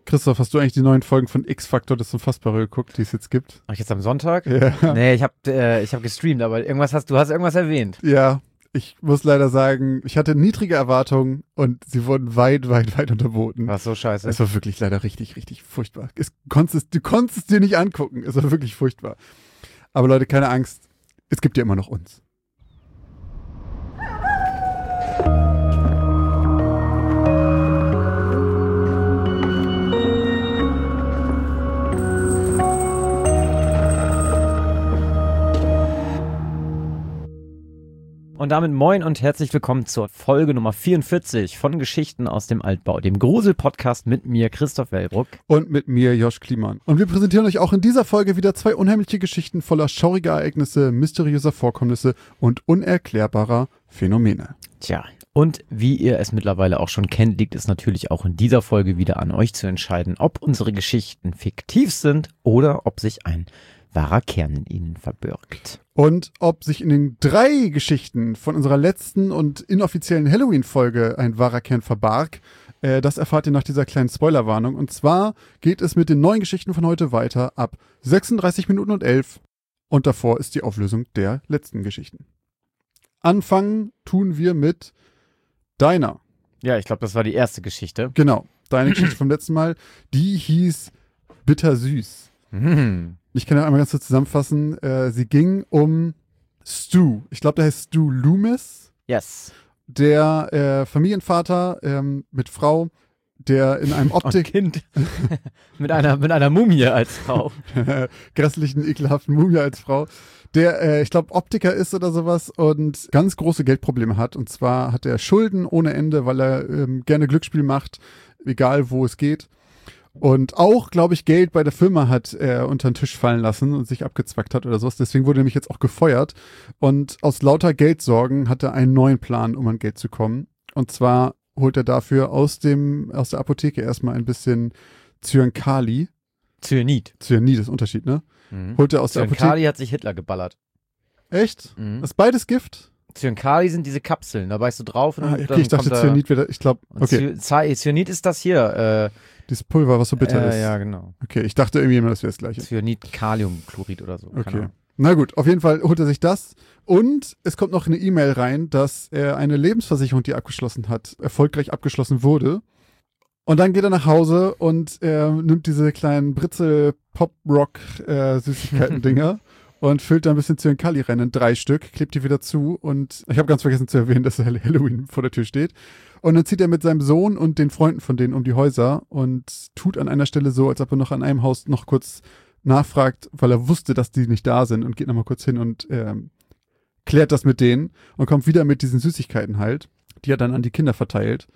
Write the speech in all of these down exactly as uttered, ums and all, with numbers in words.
Christoph, hast du eigentlich die neuen Folgen von X-Factor, das Unfassbare, geguckt, die es jetzt gibt? Ach, jetzt am Sonntag? Ja. Nee, ich habe äh, ich hab gestreamt, aber irgendwas hast du hast irgendwas erwähnt. Ja, ich muss leider sagen, ich hatte niedrige Erwartungen und sie wurden weit, weit, weit unterboten. War so scheiße. Es war wirklich leider richtig, richtig furchtbar. Es konntest, du konntest es dir nicht angucken. Es war wirklich furchtbar. Aber Leute, keine Angst. Es gibt ja immer noch uns. Und damit moin und herzlich willkommen zur Folge Nummer vierundvierzig von Geschichten aus dem Altbau, dem Grusel-Podcast mit mir, Christoph Wellbruck. Und mit mir, Josh Kliemann. Und wir präsentieren euch auch in dieser Folge wieder zwei unheimliche Geschichten voller schauriger Ereignisse, mysteriöser Vorkommnisse und unerklärbarer Phänomene. Tja, und wie ihr es mittlerweile auch schon kennt, liegt es natürlich auch in dieser Folge wieder an euch zu entscheiden, ob unsere Geschichten fiktiv sind oder ob sich ein wahrer Kern in ihnen verbirgt. Und ob sich in den drei Geschichten von unserer letzten und inoffiziellen Halloween-Folge ein wahrer Kern verbarg, äh, das erfahrt ihr nach dieser kleinen Spoilerwarnung. Und zwar geht es mit den neuen Geschichten von heute weiter ab sechsunddreißig Minuten und elf. Und davor ist die Auflösung der letzten Geschichten. Anfangen tun wir mit deiner. Ja, ich glaube, das war die erste Geschichte. Genau, deine Geschichte vom letzten Mal. Die hieß Bittersüß. Mhm. Ich kann ja einmal ganz kurz zusammenfassen. Äh, sie ging um Stu. Ich glaube, der heißt Stu Loomis. Yes. Der äh, Familienvater ähm, mit Frau, der in einem Optik... Und Kind. mit, einer, mit einer Mumie als Frau. Grässlichen, ekelhaften Mumie als Frau. Der, äh, ich glaube, Optiker ist oder sowas und ganz große Geldprobleme hat. Und zwar hat er Schulden ohne Ende, weil er ähm, gerne Glücksspiel macht, egal wo es geht. Und auch, glaube ich, Geld bei der Firma hat er unter den Tisch fallen lassen und sich abgezwackt hat oder sowas. Deswegen wurde er nämlich jetzt auch gefeuert. Und aus lauter Geldsorgen hat er einen neuen Plan, um an Geld zu kommen. Und zwar holt er dafür aus dem aus der Apotheke erstmal ein bisschen Zyankali. Cyanid. Cyanid ist Unterschied, ne? Mhm. Holt er aus der Apotheke. Zyankali hat sich Hitler geballert. Echt? Mhm. Das ist beides Gift? Zyankali sind diese Kapseln, da beißt du drauf und Ah, dann, okay, dann ich dachte kommt Cyanid wäre, ich glaube, okay. Cy- Cyanid ist das hier. Äh, Dieses Pulver, was so bitter äh, ist. Ja, genau. Okay, ich dachte irgendwie immer, das wäre das Gleiche. Cyanid, Kaliumchlorid oder so. Keine Okay. Ahnung. Na gut, auf jeden Fall holt er sich das. Und es kommt noch eine E-Mail rein, dass er eine Lebensversicherung, die er abgeschlossen hat, erfolgreich abgeschlossen wurde. Und dann geht er nach Hause und er nimmt diese kleinen Britzel-Pop-Rock-Süßigkeiten-Dinger und füllt da ein bisschen Zyankali rein in drei Stück, klebt die wieder zu. Und ich habe ganz vergessen zu erwähnen, dass Halloween vor der Tür steht. Und dann zieht er mit seinem Sohn und den Freunden von denen um die Häuser und tut an einer Stelle so, als ob er noch an einem Haus noch kurz nachfragt, weil er wusste, dass die nicht da sind und geht nochmal kurz hin und ähm, klärt das mit denen und kommt wieder mit diesen Süßigkeiten halt, die er dann an die Kinder verteilt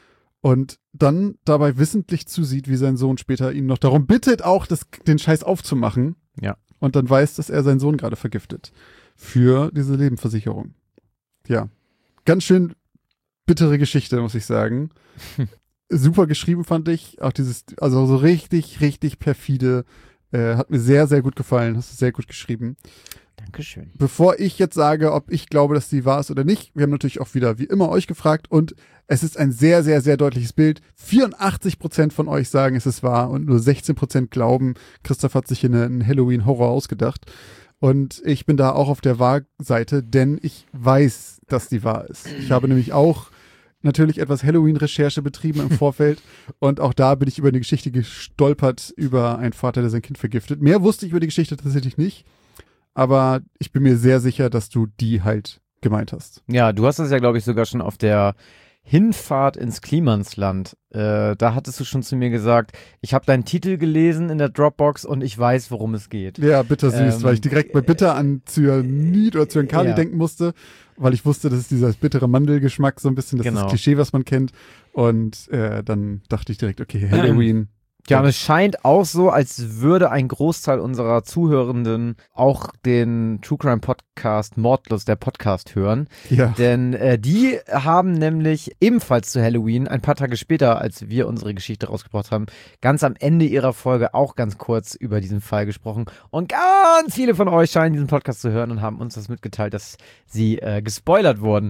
und dann dabei wissentlich zusieht, wie sein Sohn später ihn noch darum bittet, auch das, den Scheiß aufzumachen. Ja. Und dann weiß, dass er seinen Sohn gerade vergiftet für diese Lebensversicherung. Ja, ganz schön bittere Geschichte, muss ich sagen. Super geschrieben fand ich, auch dieses, also so richtig, richtig perfide. Äh, hat mir sehr, sehr gut gefallen. Hast du sehr gut geschrieben. Dankeschön. Bevor ich jetzt sage, ob ich glaube, dass die wahr ist oder nicht, wir haben natürlich auch wieder wie immer euch gefragt und es ist ein sehr, sehr, sehr deutliches Bild. vierundachtzig Prozent von euch sagen, es ist wahr und nur sechzehn Prozent glauben, Christoph hat sich hier einen Halloween-Horror ausgedacht. Und ich bin da auch auf der Wahrseite, denn ich weiß, dass die wahr ist. Ich habe nämlich auch natürlich etwas Halloween-Recherche betrieben im Vorfeld und auch da bin ich über eine Geschichte gestolpert über einen Vater, der sein Kind vergiftet. Mehr wusste ich über die Geschichte tatsächlich nicht, aber ich bin mir sehr sicher, dass du die halt gemeint hast. Ja, du hast das ja, glaube ich, sogar schon auf der Hinfahrt ins Klimansland. Äh, da hattest du schon zu mir gesagt, ich habe deinen Titel gelesen in der Dropbox und ich weiß, worum es geht. Ja, bittersüß, Ähm, weil ich direkt bei bitter an Cyanid oder Zyankali ja. denken musste, weil ich wusste, das ist dieser bittere Mandelgeschmack, so ein bisschen, das ist Genau. das Klischee, was man kennt. Und äh, dann dachte ich direkt, okay, Halloween. Ja, und es scheint auch so, als würde ein Großteil unserer Zuhörenden auch den True Crime Podcast Mordlust, der Podcast, hören. Ja. Denn äh, die haben nämlich ebenfalls zu Halloween, ein paar Tage später, als wir unsere Geschichte rausgebracht haben, ganz am Ende ihrer Folge auch ganz kurz über diesen Fall gesprochen. Und ganz viele von euch scheinen diesen Podcast zu hören und haben uns das mitgeteilt, dass sie äh, gespoilert wurden.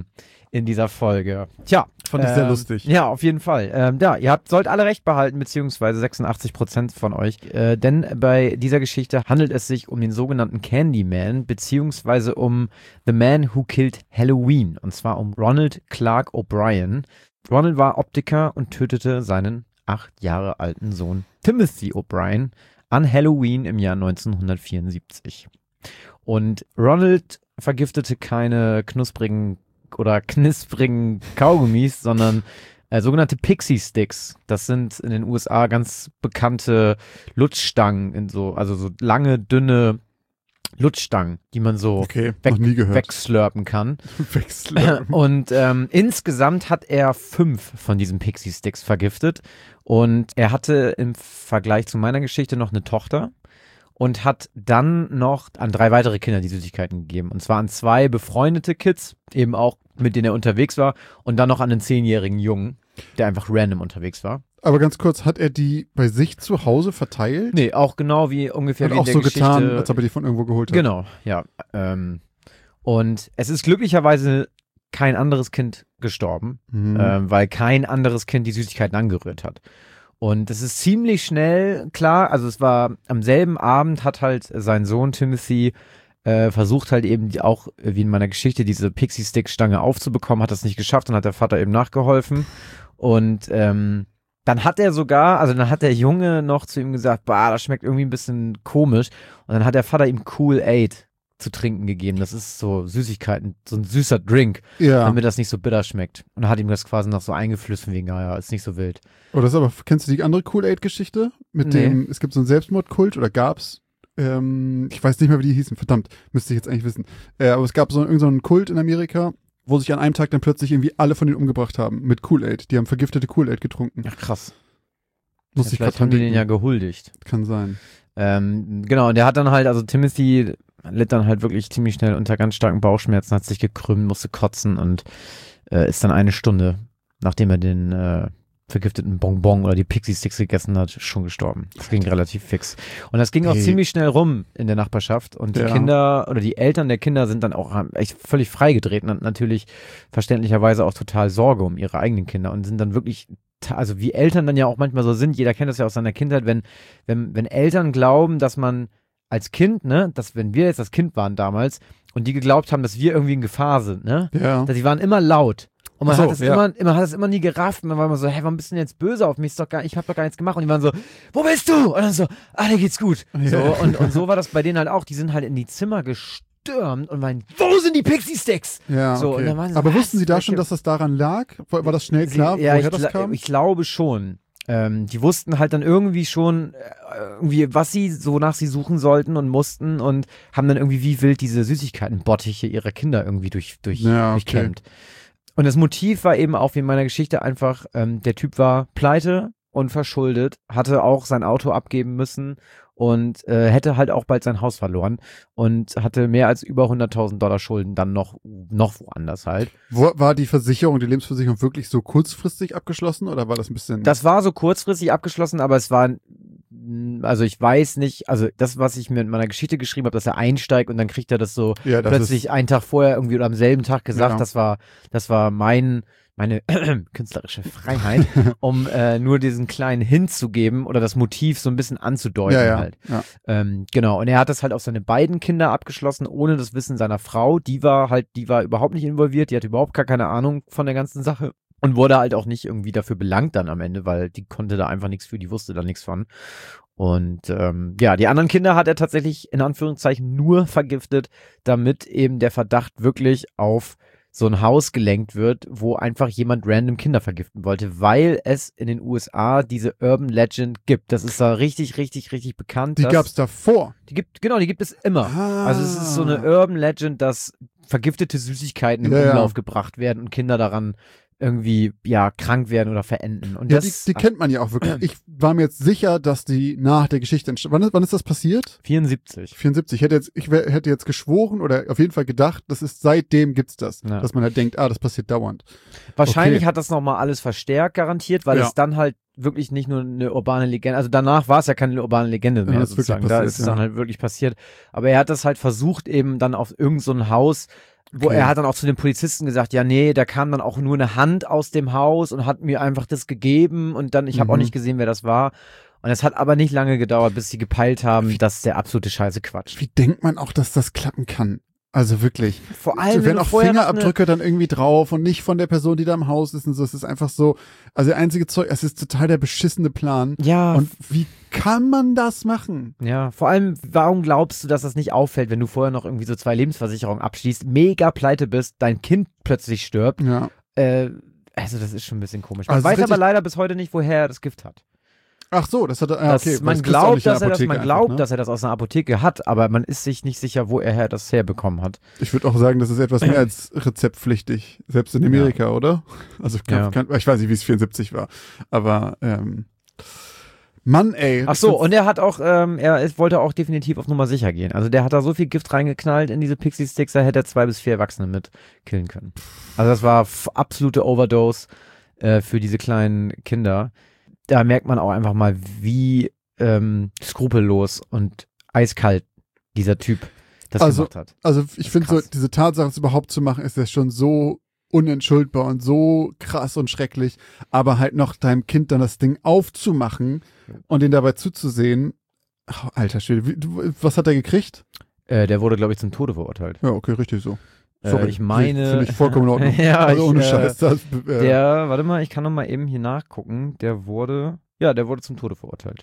in dieser Folge. Tja. Fand ich ähm, sehr lustig. Ja, auf jeden Fall. Ähm, ja, ihr habt, sollt alle recht behalten, beziehungsweise sechsundachtzig Prozent von euch. Äh, denn bei dieser Geschichte handelt es sich um den sogenannten Candyman, beziehungsweise um The Man Who Killed Halloween. Und zwar um Ronald Clark O'Brien. Ronald war Optiker und tötete seinen acht Jahre alten Sohn Timothy O'Brien an Halloween im Jahr neunzehnhundertvierundsiebzig. Und Ronald vergiftete keine knusprigen oder knusprigen Kaugummis, sondern äh, sogenannte Pixie Sticks. Das sind in den U S A ganz bekannte Lutschstangen, in so, also so lange, dünne Lutschstangen, die man so okay, weg, noch nie gehört. wegslurpen kann. Wegslurpen. Und ähm, insgesamt hat er fünf von diesen Pixie Sticks vergiftet. Und er hatte im Vergleich zu meiner Geschichte noch eine Tochter und hat dann noch an drei weitere Kinder die Süßigkeiten gegeben. Und zwar an zwei befreundete Kids, eben auch mit denen er unterwegs war, und dann noch an einen zehnjährigen Jungen, der einfach random unterwegs war. Aber ganz kurz, hat er die bei sich zu Hause verteilt? Nee, auch genau wie ungefähr Hat wie in auch der so Geschichte. getan, als ob er die von irgendwo geholt hat. Genau, ja. Ähm, und es ist glücklicherweise kein anderes Kind gestorben, Mhm. ähm, weil kein anderes Kind die Süßigkeiten angerührt hat. Und es ist ziemlich schnell klar, also es war am selben Abend hat halt sein Sohn Timothy äh, versucht halt eben die, auch, wie in meiner Geschichte, diese Pixie-Stick-Stange aufzubekommen, hat das nicht geschafft und hat der Vater eben nachgeholfen. Und ähm, dann hat er sogar, also dann hat der Junge noch zu ihm gesagt, bah, das schmeckt irgendwie ein bisschen komisch. Und dann hat der Vater ihm Kool-Aid zu trinken gegeben. Das ist so Süßigkeiten, so ein süßer Drink, Ja. damit das nicht so bitter schmeckt. Und dann hat ihm das quasi noch so eingeflüssen wegen, naja, ist nicht so wild. Oh, das ist aber, kennst du die andere Kool-Aid-Geschichte? Mit Nee. dem, es gibt so einen Selbstmordkult oder gab's? Ähm, ich weiß nicht mehr, wie die hießen. Verdammt, müsste ich jetzt eigentlich wissen. Äh, aber es gab so irgendeinen so einen Kult in Amerika, wo sich an einem Tag dann plötzlich irgendwie alle von denen umgebracht haben mit Kool-Aid. Die haben vergiftete Kool-Aid getrunken. Ach krass. Muss Ja, ich vielleicht gerade dran haben die den ja denken. gehuldigt. Kann sein. Ähm, genau, und der hat dann halt, also Timothy litt dann halt wirklich ziemlich schnell unter ganz starken Bauchschmerzen, hat sich gekrümmt, musste kotzen und äh, ist dann eine Stunde, nachdem er den äh, vergifteten Bonbon oder die Pixie Sticks gegessen hat, schon gestorben. Das ging relativ fix. Und das ging auch Hey. ziemlich schnell rum in der Nachbarschaft und die Ja. Kinder oder die Eltern der Kinder sind dann auch haben echt völlig freigedreht und hatten natürlich verständlicherweise auch total Sorge um ihre eigenen Kinder und sind dann wirklich, ta- also wie Eltern dann ja auch manchmal so sind, jeder kennt das ja aus seiner Kindheit, wenn, wenn, wenn Eltern glauben, dass man als Kind, ne, dass wenn wir jetzt das Kind waren damals und die geglaubt haben, dass wir irgendwie in Gefahr sind, ne, Ja. dass die waren immer laut. Und man Ach so, hat es ja. immer, man hat es immer nie gerafft. Man war immer so, hey, warum bist du denn jetzt böse auf mich? Ist doch gar, ich hab doch gar nichts gemacht. Und die waren so, wo bist du? Und dann so, ah, dir geht's gut. Ja. So, und, und so war das bei denen halt auch. Die sind halt in die Zimmer gestürmt und waren, wo sind die Pixie Sticks? Ja, So, okay. und dann waren sie so, Aber was? wussten Sie da Welche- schon, dass das daran lag? War, war das schnell klar, Sie, ja, woher ich, das gla- kam? ich glaube schon. Ähm, die wussten halt dann irgendwie schon, äh, irgendwie, was sie, so nach sie suchen sollten und mussten und haben dann irgendwie wie wild diese Süßigkeitenbottiche ihrer Kinder irgendwie durch, durch, Ja, okay. durchkämmt. Und das Motiv war eben auch wie in meiner Geschichte einfach, ähm, der Typ war pleite und verschuldet, hatte auch sein Auto abgeben müssen und äh, hätte halt auch bald sein Haus verloren und hatte mehr als über hunderttausend Dollar Schulden dann noch, noch woanders halt. Wo, war die Versicherung, die Lebensversicherung wirklich so kurzfristig abgeschlossen oder war das ein bisschen... Das war so kurzfristig abgeschlossen, aber es war, mm, also ich weiß nicht, also das, was ich mir in meiner Geschichte geschrieben habe, dass er einsteigt und dann kriegt er das so ja, das plötzlich ist, einen Tag vorher irgendwie oder am selben Tag gesagt, Ja. das war, das war mein, meine künstlerische Freiheit, um äh, nur diesen kleinen Hint zu geben oder das Motiv so ein bisschen anzudeuten ja, ja, halt. ja. Ähm, genau, und er hat das halt auf seine beiden Kinder abgeschlossen, ohne das Wissen seiner Frau. Die war halt, die war überhaupt nicht involviert, die hatte überhaupt gar keine Ahnung von der ganzen Sache und wurde halt auch nicht irgendwie dafür belangt dann am Ende, weil die konnte da einfach nichts für, die wusste da nichts von. Und ähm, ja, die anderen Kinder hat er tatsächlich in Anführungszeichen nur vergiftet, damit eben der Verdacht wirklich auf so ein Haus gelenkt wird, wo einfach jemand random Kinder vergiften wollte, weil es in den U S A diese Urban Legend gibt. Das ist da richtig, richtig, richtig bekannt. Die dass- gab's davor. Die gibt, genau, die gibt es immer. Ah. Also es ist so eine Urban Legend, dass vergiftete Süßigkeiten im Ja, ja. Umlauf gebracht werden und Kinder daran irgendwie, ja, krank werden oder verenden. Und Ja, das die, die kennt man ja auch wirklich. Ich war mir jetzt sicher, dass die nach der Geschichte entstand. Wann, ist- wann ist das passiert? vierundsiebzig. vierundsiebzig. Ich hätte jetzt, ich wär, hätte jetzt geschworen oder auf jeden Fall gedacht, das ist seitdem gibt's das. Ja. Dass man halt denkt, ah, das passiert dauernd. Wahrscheinlich Okay. hat das nochmal alles verstärkt, garantiert, weil Ja. es dann halt wirklich nicht nur eine urbane Legende, also danach war es ja keine urbane Legende mehr Ja, das ist wirklich sozusagen, da passiert, ist es ja. dann halt wirklich passiert. Aber er hat das halt versucht eben dann auf irgend so ein Haus Wo Okay. er hat dann auch zu den Polizisten gesagt, ja nee, da kam dann auch nur eine Hand aus dem Haus und hat mir einfach das gegeben und dann, ich habe Mhm. auch nicht gesehen, wer das war. Und es hat aber nicht lange gedauert, bis sie gepeilt haben, dass der absolute Scheiße Quatsch. Wie denkt man auch, dass das klappen kann? Also wirklich. Vor allem, Da wenn werden du auch vorher noch eine- Fingerabdrücke dann irgendwie drauf und nicht von der Person, die da im Haus ist und so. Es ist einfach so, also der einzige Zeug, es ist total der beschissene Plan. Ja, Und wie kann man das machen? ja, vor allem, warum glaubst du, dass das nicht auffällt, wenn du vorher noch irgendwie so zwei Lebensversicherungen abschließt, mega pleite bist, dein Kind plötzlich stirbt? Ja. Äh, also das ist schon ein bisschen komisch. Man Also weiß es ist aber richtig- leider bis heute nicht, woher er das Gift hat. Ach so, das hat er, ja, Das, okay. man das kriegst du auch glaubt, nicht in dass der er das, Apotheke man einfach, glaubt, ne? dass er das aus einer Apotheke hat, aber man ist sich nicht sicher, wo er das herbekommen hat. Ich würde auch sagen, das ist etwas mehr als rezeptpflichtig, selbst in Amerika, oder? Also kann, Ja. kann, ich weiß nicht, wie es vierundsiebzig war, aber ähm, Mann, ey. Ach so, und er hat auch, ähm, er ist, wollte auch definitiv auf Nummer sicher gehen. Also der hat da so viel Gift reingeknallt in diese Pixie-Sticks, da hätte er zwei bis vier Erwachsene mit killen können. Also das war f- absolute Overdose äh, für diese kleinen Kinder. Da merkt man auch einfach mal, wie ähm, skrupellos und eiskalt dieser Typ das Also, gemacht hat. Also ich finde so, krass. diese Tatsache, es überhaupt zu machen, ist ja schon so unentschuldbar und so krass und schrecklich, aber halt noch deinem Kind dann das Ding aufzumachen und den dabei zuzusehen, oh, alter Schwede, wie, du, was hat er gekriegt? Äh, der wurde, glaube ich, zum Tode verurteilt. Ja, okay, richtig so. Äh, Sorry, ich meine- Finde ich vollkommen in Ordnung. Ja, also ich, ohne äh, Scheiß. Das, äh, Der, warte mal, ich kann noch mal eben hier nachgucken. Der wurde, ja, der wurde zum Tode verurteilt.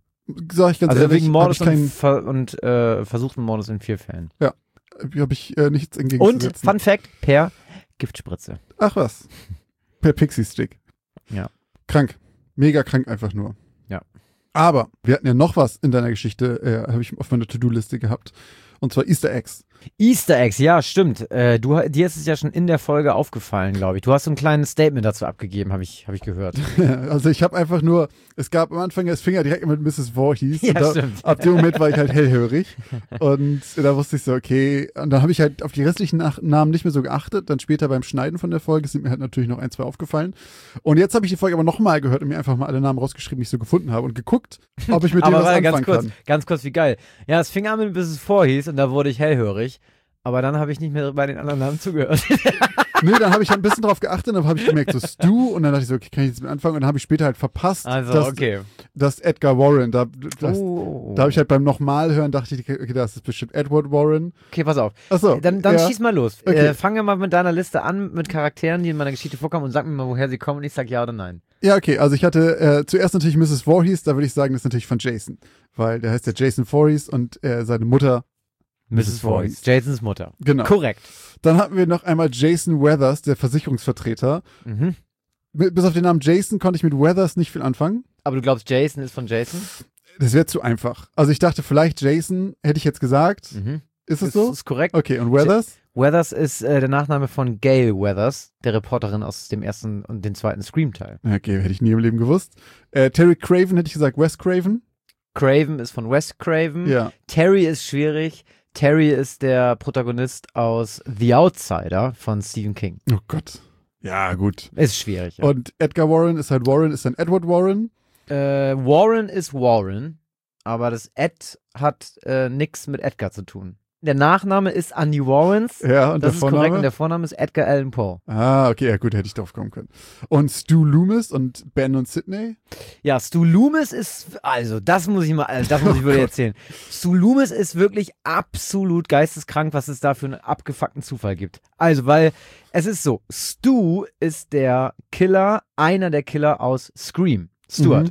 sag ich ganz Also ehrlich, wegen habe Mordes ich, kein, und, Ver und äh, versuchten Mordes in vier Fällen. hab ich äh, nichts Und, entgegenzusetzen. Fun Fact, per Giftspritze. Ach was. Per Pixie-Stick. Ja. Krank. Mega krank einfach nur. Ja. Aber wir hatten ja noch was in deiner Geschichte, äh, habe ich auf meiner To-Do-Liste gehabt. Und zwar Easter Eggs. Easter Eggs, ja, stimmt. Äh, du, dir ist es ja schon in der Folge aufgefallen, glaube ich. Du hast so ein kleines Statement dazu abgegeben, habe ich, hab ich gehört. Also ich habe einfach nur, es gab am Anfang, es fing ja direkt mit Misses Voorhees. Ja, und da, stimmt. ab dem Moment war ich halt hellhörig. Und da wusste ich so, okay. Und dann habe ich halt auf die restlichen Nach Namen nicht mehr so geachtet. Dann später beim Schneiden von der Folge sind mir halt natürlich noch ein, zwei aufgefallen. Und jetzt habe ich die Folge aber nochmal gehört und mir einfach mal alle Namen rausgeschrieben, die ich so gefunden habe und geguckt, ob ich mit denen Aber was warte, anfangen ganz kurz, kann. ganz kurz, wie geil. Ja, es fing an mit bis es vorhieß und da wurde ich hellhörig. Aber dann habe ich nicht mehr bei den anderen Namen zugehört. Nee, dann habe ich halt ein bisschen drauf geachtet, dann habe ich gemerkt, so Stu, und dann dachte ich so, okay, kann ich jetzt mit anfangen? Und dann habe ich später halt verpasst, Also, dass, okay. dass Edgar Warren, da, das, Oh. da habe ich halt beim nochmal hören, dachte ich, okay, das ist bestimmt Edward Warren. Okay, pass auf. Achso. Dann, dann ja. schieß mal los. Okay. Äh, fangen wir mal mit deiner Liste an, mit Charakteren, die in meiner Geschichte vorkommen und sag mir mal, woher sie kommen und ich sag ja oder nein. Ja, okay, also ich hatte äh, zuerst natürlich Misses Voorhees, da würde ich sagen, das ist natürlich von Jason, weil der heißt ja Jason Voorhees und äh, seine Mutter, Misses Voorhees. Jasons Mutter. genau. Korrekt. Dann hatten wir noch einmal Jason Weathers, der Versicherungsvertreter. Mhm. Mit, bis auf den Namen Jason konnte ich mit Weathers nicht viel anfangen. Aber du glaubst, Jason ist von Jason? Das wäre zu einfach. Also ich dachte, vielleicht Jason, hätte ich jetzt gesagt. Mhm. Ist es Ist, so? ist korrekt. Okay, und Weathers? Weathers ist äh, der Nachname von Gail Weathers, der Reporterin aus dem ersten und dem zweiten Scream-Teil. Okay, hätte ich nie im Leben gewusst. Äh, Terry Craven hätte ich gesagt, Wes Craven. Craven ist von Wes Craven. Ja. Terry ist schwierig. Terry ist der Protagonist aus The Outsider von Stephen King. Oh Gott. Ja, gut. Ist schwierig. Ja. Und Edgar Warren ist halt Warren, ist dann Edward Warren. Äh, Warren ist Warren, aber das Ed hat äh, nichts mit Edgar zu tun. Der Nachname ist Andy Warrens. Ja, und Das der ist Vorname? korrekt und der Vorname ist Edgar Allan Poe. Ah, okay, ja gut, hätte ich drauf kommen können. Und Stu Loomis und Ben und Sidney. Ja, Stu Loomis ist, also das muss ich mal, also das muss ich Oh wirklich Gott. erzählen. Stu Loomis ist wirklich absolut geisteskrank, was es da für einen abgefuckten Zufall gibt. Also, weil es ist so, Stu ist der Killer, einer der Killer aus Scream. Stuart. Mhm.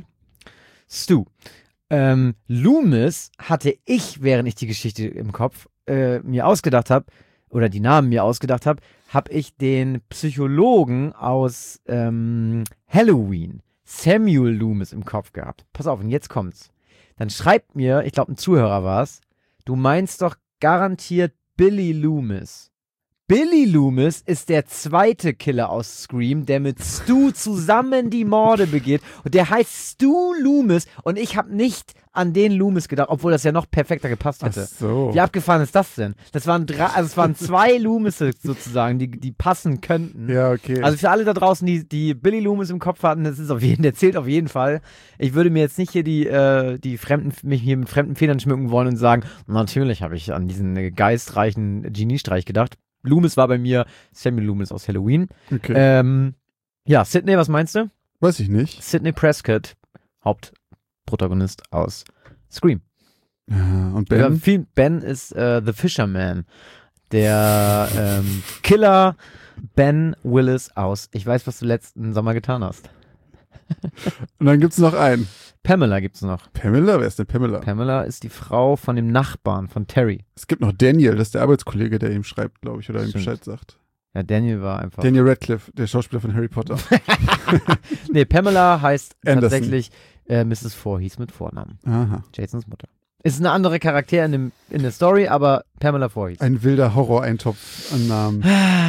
Stu. Ähm, Loomis hatte ich, während ich die Geschichte im Kopf äh, mir ausgedacht habe, oder die Namen mir ausgedacht habe, habe ich den Psychologen aus ähm, Halloween, Samuel Loomis, im Kopf gehabt. Pass auf, und jetzt kommt's. Dann schreibt mir, ich glaube ein Zuhörer war's, du meinst doch garantiert Billy Loomis. Billy Loomis ist der zweite Killer aus Scream, der mit Stu zusammen die Morde begeht. Und der heißt Stu Loomis. Und ich habe nicht an den Loomis gedacht, obwohl das ja noch perfekter gepasst Ach hätte. so. Wie abgefahren ist das denn? Das waren drei, also es waren zwei Loomisse sozusagen, die, die passen könnten. Ja, okay. Also für alle da draußen, die, die Billy Loomis im Kopf hatten, das ist auf jeden, der zählt auf jeden Fall. Ich würde mir jetzt nicht hier die, äh, die Fremden, mich hier mit fremden Federn schmücken wollen und sagen, natürlich habe ich an diesen äh, geistreichen Geniestreich gedacht. Loomis war bei mir Samuel Loomis aus Halloween. Okay. Ähm, ja, Sidney, was meinst du? Weiß ich nicht. Sidney Prescott, Hauptprotagonist aus Scream. Ja, und Ja, Ben? viel, Ben ist äh, The Fisherman. Der ähm, Killer Ben Willis aus Ich weiß, was du letzten Sommer getan hast. Und dann gibt's noch einen. Pamela gibt's noch. Pamela? Wer ist denn Pamela? Pamela ist die Frau von dem Nachbarn von Terry. Es gibt noch Daniel, das ist der Arbeitskollege, der ihm schreibt, glaube ich, oder ihm Stimmt. Bescheid sagt. Ja, Daniel war einfach. Daniel Radcliffe, der Schauspieler von Harry Potter. Nee, Pamela heißt Anderson. tatsächlich äh, Misses Voorhees mit Vornamen. Aha. Jasons Mutter. Ist eine andere Charakter in, dem, in der Story, aber Pamela Voorhees. Ein wilder Horror-Eintopf an Namen.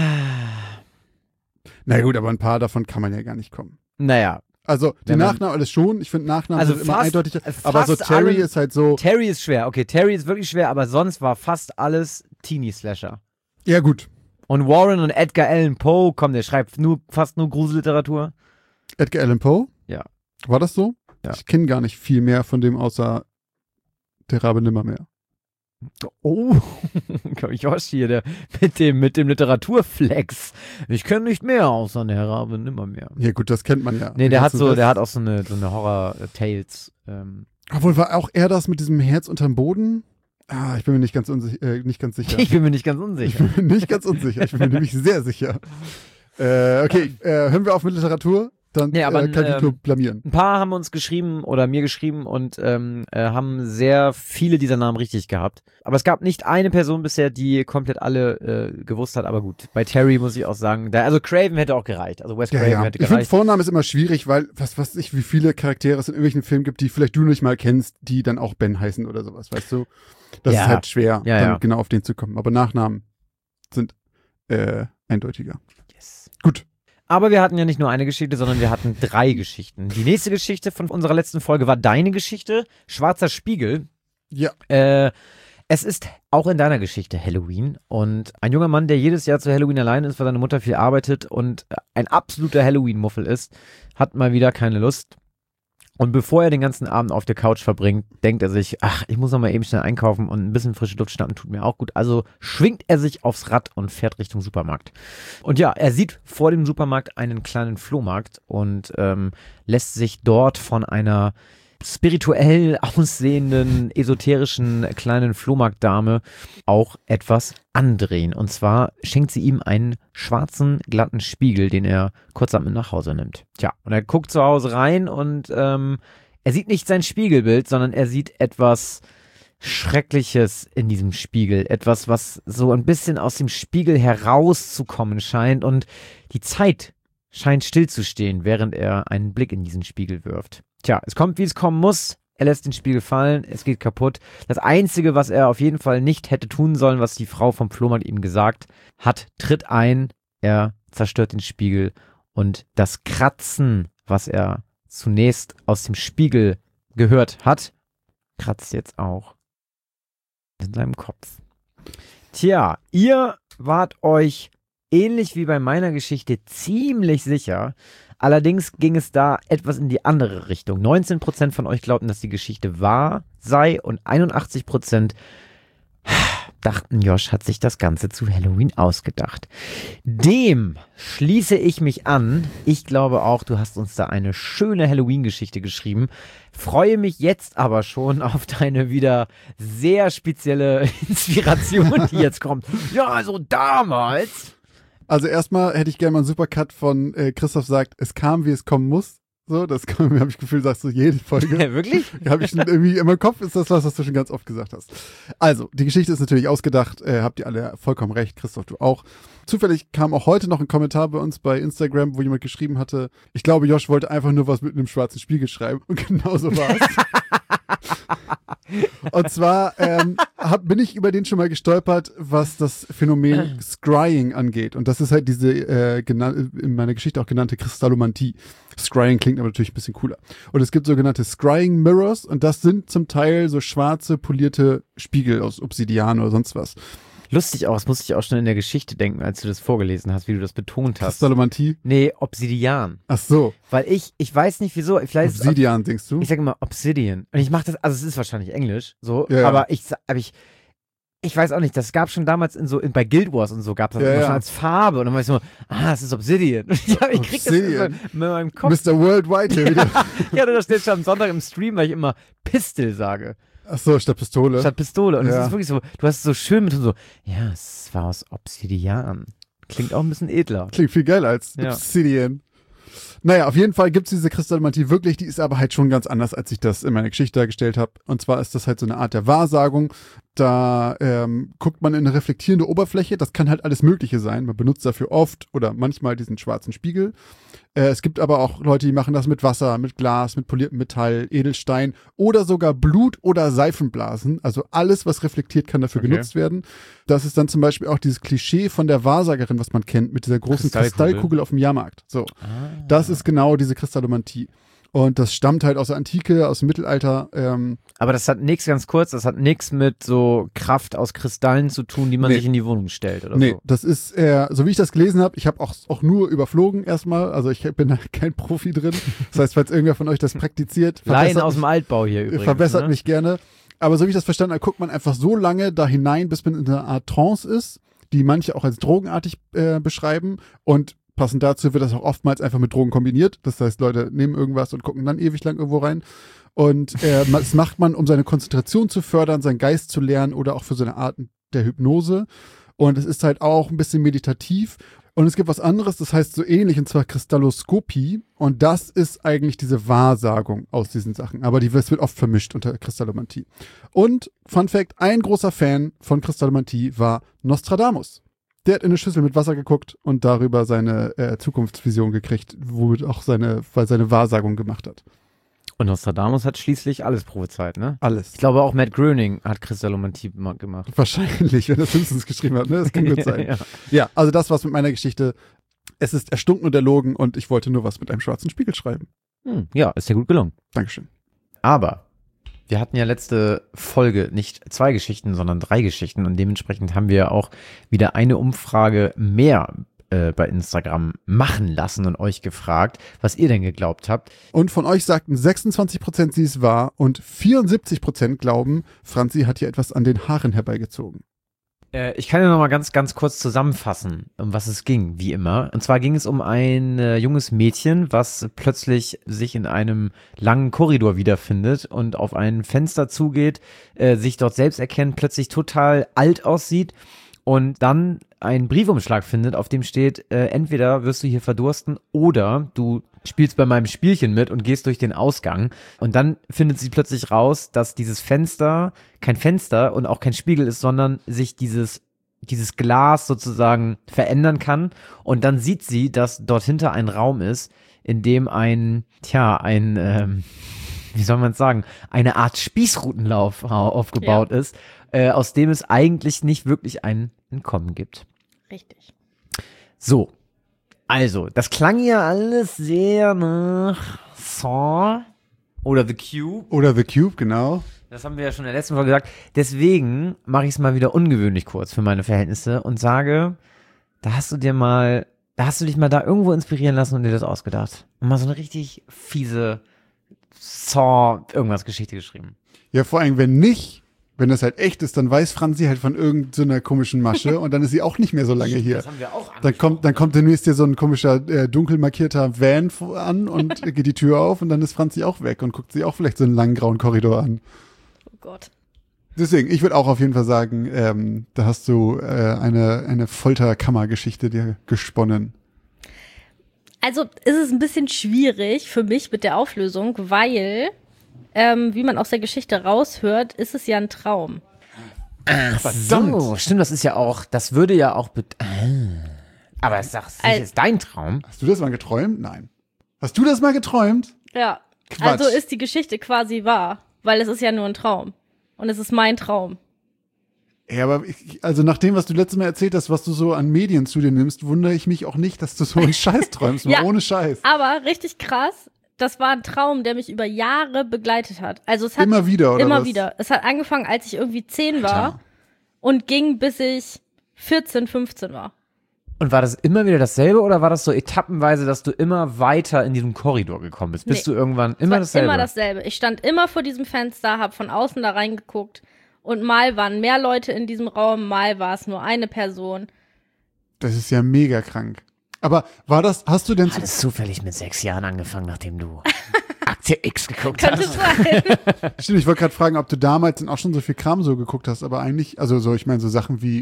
Na gut, aber ein paar davon kann man ja gar nicht kommen. Naja, Also, die Wenn man- Nachnamen alles schon. Ich finde Nachnamen Also sind immer fast- eindeutiger. fast Aber so Terry alle- ist halt so. Terry ist schwer. Okay, Terry ist wirklich schwer, aber sonst war fast alles Teenie-Slasher. Ja, gut. Und Warren und Edgar Allan Poe, komm, der schreibt nur, fast nur Gruselliteratur. Edgar Allan Poe? Ja. War das so? Ja. Ich kenne gar nicht viel mehr von dem, außer der Rabe Nimmermehr. Oh, Josh hier, der mit dem, mit dem Literaturflex. Ich kenne nicht mehr außer der Rabe nimmermehr. Ja, gut, das kennt man ja. Nee, Den der hat ganzen so, Rest- der hat auch so eine, so eine Horror-Tales. Ähm. Obwohl, war auch er das mit diesem Herz unterm Boden? Ah, ich bin mir nicht ganz, unsich äh, nicht ganz sicher. Ich bin mir nicht ganz Ich unsicher. bin mir nicht ganz unsicher. Ich bin mir nämlich sehr sicher. Äh, okay, äh, hören wir auf mit Literatur. Dann Nee, aber äh, kann ich ähm, nur blamieren. Ein paar haben uns geschrieben oder mir geschrieben und ähm, äh, haben sehr viele dieser Namen richtig gehabt. Aber es gab nicht eine Person bisher, die komplett alle äh, gewusst hat. Aber gut, bei Terry muss ich auch sagen, da, also Craven hätte auch gereicht. Also Wes Ja, Craven ja. hätte Ich finde, gereicht. Vorname ist immer schwierig, weil, was weiß ich, wie viele Charaktere es in irgendwelchen Filmen gibt, die vielleicht du nicht mal kennst, die dann auch Ben heißen oder sowas, weißt du? Das Ja. ist halt schwer, Ja, dann ja. genau auf den zu kommen. Aber Nachnamen sind äh, eindeutiger. Yes. Gut. Aber wir hatten ja nicht nur eine Geschichte, sondern wir hatten drei Geschichten. Die nächste Geschichte von unserer letzten Folge war deine Geschichte, Schwarzer Spiegel. Ja. Äh, es ist auch in deiner Geschichte Halloween und ein junger Mann, der jedes Jahr zu Halloween allein ist, weil seine Mutter viel arbeitet und ein absoluter Halloween-Muffel ist, hat mal wieder keine Lust. Und bevor er den ganzen Abend auf der Couch verbringt, denkt er sich, ach, ich muss noch mal eben schnell einkaufen und ein bisschen frische Luft schnappen, tut mir auch gut. Also schwingt er sich aufs Rad und fährt Richtung Supermarkt. Und ja, er sieht vor dem Supermarkt einen kleinen Flohmarkt und ähm, lässt sich dort von einer spirituell aussehenden, esoterischen kleinen Flohmarktdame auch etwas andrehen. Und zwar schenkt sie ihm einen schwarzen, glatten Spiegel, den er kurzerhand mit nach Hause nimmt. Tja, und er guckt zu Hause rein und ähm, er sieht nicht sein Spiegelbild, sondern er sieht etwas Schreckliches in diesem Spiegel. Etwas, was so ein bisschen aus dem Spiegel herauszukommen scheint und die Zeit scheint stillzustehen, während er einen Blick in diesen Spiegel wirft. Tja, es kommt, wie es kommen muss. Er lässt den Spiegel fallen, es geht kaputt. Das Einzige, was er auf jeden Fall nicht hätte tun sollen, was die Frau vom Flohmarkt ihm gesagt hat, tritt ein. Er zerstört den Spiegel und das Kratzen, was er zunächst aus dem Spiegel gehört hat, kratzt jetzt auch in seinem Kopf. Tja, ihr wart euch ähnlich wie bei meiner Geschichte ziemlich sicher. Allerdings ging es da etwas in die andere Richtung. neunzehn Prozent von euch glaubten, dass die Geschichte wahr sei und einundachtzig Prozent dachten, Josh hat sich das Ganze zu Halloween ausgedacht. Dem schließe ich mich an. Ich glaube auch, du hast uns da eine schöne Halloween-Geschichte geschrieben. Freue mich jetzt aber schon auf deine wieder sehr spezielle Inspiration, die jetzt kommt. Ja, also damals... Also erstmal hätte ich gerne mal einen Supercut von äh, Christoph sagt, es kam, wie es kommen muss. So, das habe ich Gefühl, sagst du jede Folge. Ja, wirklich? Habe ich schon irgendwie in meinem Kopf, ist das was, was du schon ganz oft gesagt hast. Also, die Geschichte ist natürlich ausgedacht, äh, habt ihr alle vollkommen recht, Christoph, du auch. Zufällig kam auch heute noch ein Kommentar bei uns bei Instagram, wo jemand geschrieben hatte, ich glaube, Josh wollte einfach nur was mit einem schwarzen Spiegel schreiben. Und genau so war es. Und zwar ähm, hab, bin ich über den schon mal gestolpert, was das Phänomen Scrying angeht. Und das ist halt diese äh, genan- in meiner Geschichte auch genannte Kristallomantie. Scrying klingt aber natürlich ein bisschen cooler. Und es gibt sogenannte Scrying Mirrors und das sind zum Teil so schwarze, polierte Spiegel aus Obsidian oder sonst was. Lustig auch, das musste ich auch schon in der Geschichte denken, als du das vorgelesen hast, wie du das betont hast. Kristallomantie? Nee, Obsidian. Ach so. Weil ich, ich weiß nicht wieso, vielleicht ist es Obsidian, denkst du? Ich sage immer Obsidian. Und ich mache das, also es ist wahrscheinlich Englisch, so, Ja, ja. aber ich, sa- aber ich, Ich weiß auch nicht, das gab schon damals in so, in, bei Guild Wars und so gab es das Ja, immer ja. schon als Farbe und dann war ich so, ah, das ist Obsidian. Ja, ich krieg das Obsidian. mit meinem Kopf. Mister Worldwide hier wieder. Ja, da steht schon am Sonntag im Stream, weil ich immer Pistol sage. Achso, statt Pistole. Statt Pistole. Und es Ja. ist wirklich so, du hast es so schön mit so, ja, es war aus Obsidian. Klingt auch ein bisschen edler. Klingt viel geiler als Ja. Obsidian. Naja, auf jeden Fall gibt's diese Kristallomantie wirklich, die ist aber halt schon ganz anders, als ich das in meiner Geschichte dargestellt habe. Und zwar ist das halt so eine Art der Wahrsagung. Da ähm, guckt man in eine reflektierende Oberfläche, das kann halt alles Mögliche sein. Man benutzt dafür oft oder manchmal diesen schwarzen Spiegel. Äh, es gibt aber auch Leute, die machen das mit Wasser, mit Glas, mit poliertem Metall, Edelstein oder sogar Blut oder Seifenblasen. Also alles, was reflektiert, kann dafür Okay. genutzt werden. Das ist dann zum Beispiel auch dieses Klischee von der Wahrsagerin, was man kennt, mit dieser großen Kristallkugel. Kristallkugel auf dem Jahrmarkt. So. Ah. Das ist genau diese Kristallomantie. Und das stammt halt aus der Antike, aus dem Mittelalter. Ähm, Aber das hat nichts, ganz kurz, das hat nichts mit so Kraft aus Kristallen zu tun, die man Nee. sich in die Wohnung stellt oder nee, so. das ist, äh, so wie ich das gelesen habe, ich habe auch, auch nur überflogen erstmal, also ich bin da kein Profi drin. Das heißt, falls irgendwer von euch das praktiziert, Laien verbessert aus dem mich, Altbau hier übrigens. verbessert ne? mich gerne. Aber so wie ich das verstanden habe, guckt man einfach so lange da hinein, bis man in einer Art Trance ist, die manche auch als drogenartig äh, beschreiben. Und passend dazu wird das auch oftmals einfach mit Drogen kombiniert. Das heißt, Leute nehmen irgendwas und gucken dann ewig lang irgendwo rein. Und äh, ma- das macht man, um seine Konzentration zu fördern, seinen Geist zu lernen oder auch für so eine Art der Hypnose. Und es ist halt auch ein bisschen meditativ. Und es gibt was anderes, das heißt so ähnlich, und zwar Kristalloskopie. Und das ist eigentlich diese Wahrsagung aus diesen Sachen. Aber die es wird oft vermischt unter Kristallomantie. Und, Fun Fact, ein großer Fan von Kristallomantie war Nostradamus. Der hat in eine Schüssel mit Wasser geguckt und darüber seine äh, Zukunftsvision gekriegt, womit auch seine, weil seine Wahrsagung gemacht hat. Und Nostradamus hat schließlich alles prophezeit, ne? Alles. Ich glaube auch Matt Groening hat Kristallomantie ma- gemacht. Wahrscheinlich, wenn er Simpsons geschrieben hat, ne? Das kann gut sein. Ja. Ja, also das war's mit meiner Geschichte. Es ist erstunken und erlogen und ich wollte nur was mit einem schwarzen Spiegel schreiben. Hm, ja, ist ja gut gelungen. Dankeschön. Aber wir hatten ja letzte Folge nicht zwei Geschichten, sondern drei Geschichten und dementsprechend haben wir auch wieder eine Umfrage mehr äh, bei Instagram machen lassen und euch gefragt, was ihr denn geglaubt habt. Und von euch sagten sechsundzwanzig Prozent, sie es war und vierundsiebzig Prozent glauben, Franzi hat hier etwas an den Haaren herbeigezogen. Äh, ich kann ja noch mal ganz, ganz kurz zusammenfassen, um was es ging, wie immer. Und zwar ging es um ein äh, junges Mädchen, was plötzlich sich in einem langen Korridor wiederfindet und auf ein Fenster zugeht, äh, sich dort selbst erkennt, plötzlich total alt aussieht und dann einen Briefumschlag findet, auf dem steht, äh, entweder wirst du hier verdursten oder du spielst bei meinem Spielchen mit und gehst durch den Ausgang. Und dann findet sie plötzlich raus, dass dieses Fenster kein Fenster und auch kein Spiegel ist, sondern sich dieses, dieses Glas sozusagen verändern kann. Und dann sieht sie, dass dort hinter ein Raum ist, in dem ein, tja, ein, ähm, wie soll man es sagen, eine Art Spießrutenlauf aufgebaut ist, äh, aus dem es eigentlich nicht wirklich ein Entkommen gibt. Richtig. So, also, das klang ja alles sehr nach Saw oder The Cube. Oder The Cube, genau. Das haben wir ja schon in der letzten Folge gesagt. Deswegen mache ich es mal wieder ungewöhnlich kurz für meine Verhältnisse und sage, da hast du dir mal, da hast du dich mal da irgendwo inspirieren lassen und dir das ausgedacht. Und mal so eine richtig fiese Saw-Irgendwas-Geschichte geschrieben. Ja, vor allem, wenn nicht, wenn das halt echt ist, dann weiß Franzi halt von irgendeiner so komischen Masche und dann ist sie auch nicht mehr so lange hier. Das haben wir auch Dann kommt, dann kommt demnächst hier so ein komischer, äh, dunkel markierter Van vor- an und geht die Tür auf und dann ist Franzi auch weg und guckt sich auch vielleicht so einen langen grauen Korridor an. Oh Gott. Deswegen, ich würde auch auf jeden Fall sagen, ähm, da hast du äh, eine, eine Folterkammergeschichte dir gesponnen. Also ist es ein bisschen schwierig für mich mit der Auflösung, weil, ähm, wie man aus der Geschichte raushört, ist es ja ein Traum. Ach so, stimmt, das ist ja auch, das würde ja auch, bet- ah. aber es ist Al- ist dein Traum. Hast du das mal geträumt? Nein. Hast du das mal geträumt? Ja. Quatsch. Also ist die Geschichte quasi wahr, weil es ist ja nur ein Traum. Und es ist mein Traum. Ja, aber ich, also nach dem, was du letztes Mal erzählt hast, was du so an Medien zu dir nimmst, wundere ich mich auch nicht, dass du so einen Scheiß träumst, mal Ja. ohne Scheiß. Aber richtig krass, das war ein Traum, der mich über Jahre begleitet hat. Also es hat Immer wieder, oder immer was? wieder. Es hat angefangen, als ich irgendwie zehn war Alter. und ging bis ich vierzehn, fünfzehn war. Und war das immer wieder dasselbe oder war das so etappenweise, dass du immer weiter in diesem Korridor gekommen bist? Bis Nee. du irgendwann Es immer war dasselbe? Immer dasselbe. Ich stand immer vor diesem Fenster, hab von außen da reingeguckt Und mal waren mehr Leute in diesem Raum, mal war es nur eine Person. Das ist ja mega krank. Aber war das, hast du denn... Hat es zufällig mit sechs Jahren angefangen, nachdem du Akte X geguckt Könnte hast? sein. Stimmt, ich wollte gerade fragen, ob du damals dann auch schon so viel Kram so geguckt hast, aber eigentlich, also so, ich meine, so Sachen wie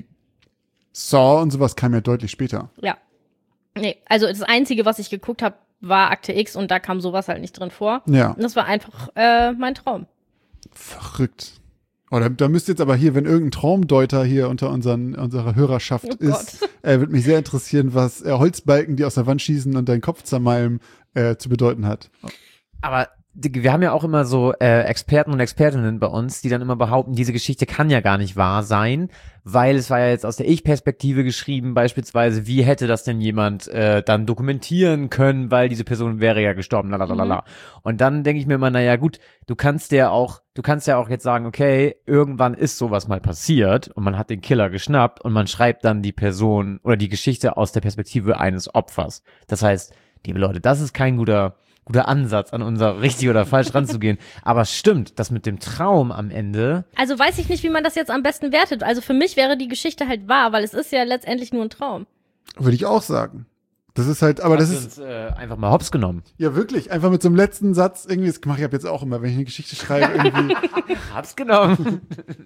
Saw und sowas kam ja deutlich später. Ja. Nee, also das Einzige, was ich geguckt habe, war Akte X und da kam sowas halt nicht drin vor. Ja. Und das war einfach äh, mein Traum. Verrückt. Oh, da, da müsst jetzt aber hier, wenn irgendein Traumdeuter hier unter unseren, unserer Hörerschaft Oh ist, äh, würde mich sehr interessieren, was äh, Holzbalken, die aus der Wand schießen und deinen Kopf zermalmen, äh, zu bedeuten hat. Aber die- wir haben ja auch immer so äh, Experten und Expertinnen bei uns, die dann immer behaupten, diese Geschichte kann ja gar nicht wahr sein, weil es war ja jetzt aus der Ich-Perspektive geschrieben, beispielsweise, wie hätte das denn jemand äh, dann dokumentieren können, weil diese Person wäre ja gestorben, lalalala. Mhm. Und dann denke ich mir immer, naja gut, du kannst ja auch, du kannst ja auch jetzt sagen, okay, irgendwann ist sowas mal passiert und man hat den Killer geschnappt und man schreibt dann die Person oder die Geschichte aus der Perspektive eines Opfers. Das heißt, liebe Leute, das ist kein guter guter Ansatz, an unser richtig oder falsch ranzugehen. Aber stimmt, das mit dem Traum am Ende. Also weiß ich nicht, wie man das jetzt am besten wertet. Also für mich wäre die Geschichte halt wahr, weil es ist ja letztendlich nur ein Traum. Würde ich auch sagen. Das ist halt, aber das hast ist du uns, äh, einfach mal hops genommen. ja wirklich einfach mit so einem letzten Satz irgendwie. Das mache ich ab jetzt auch immer, wenn ich eine Geschichte schreibe irgendwie. Hab's genommen.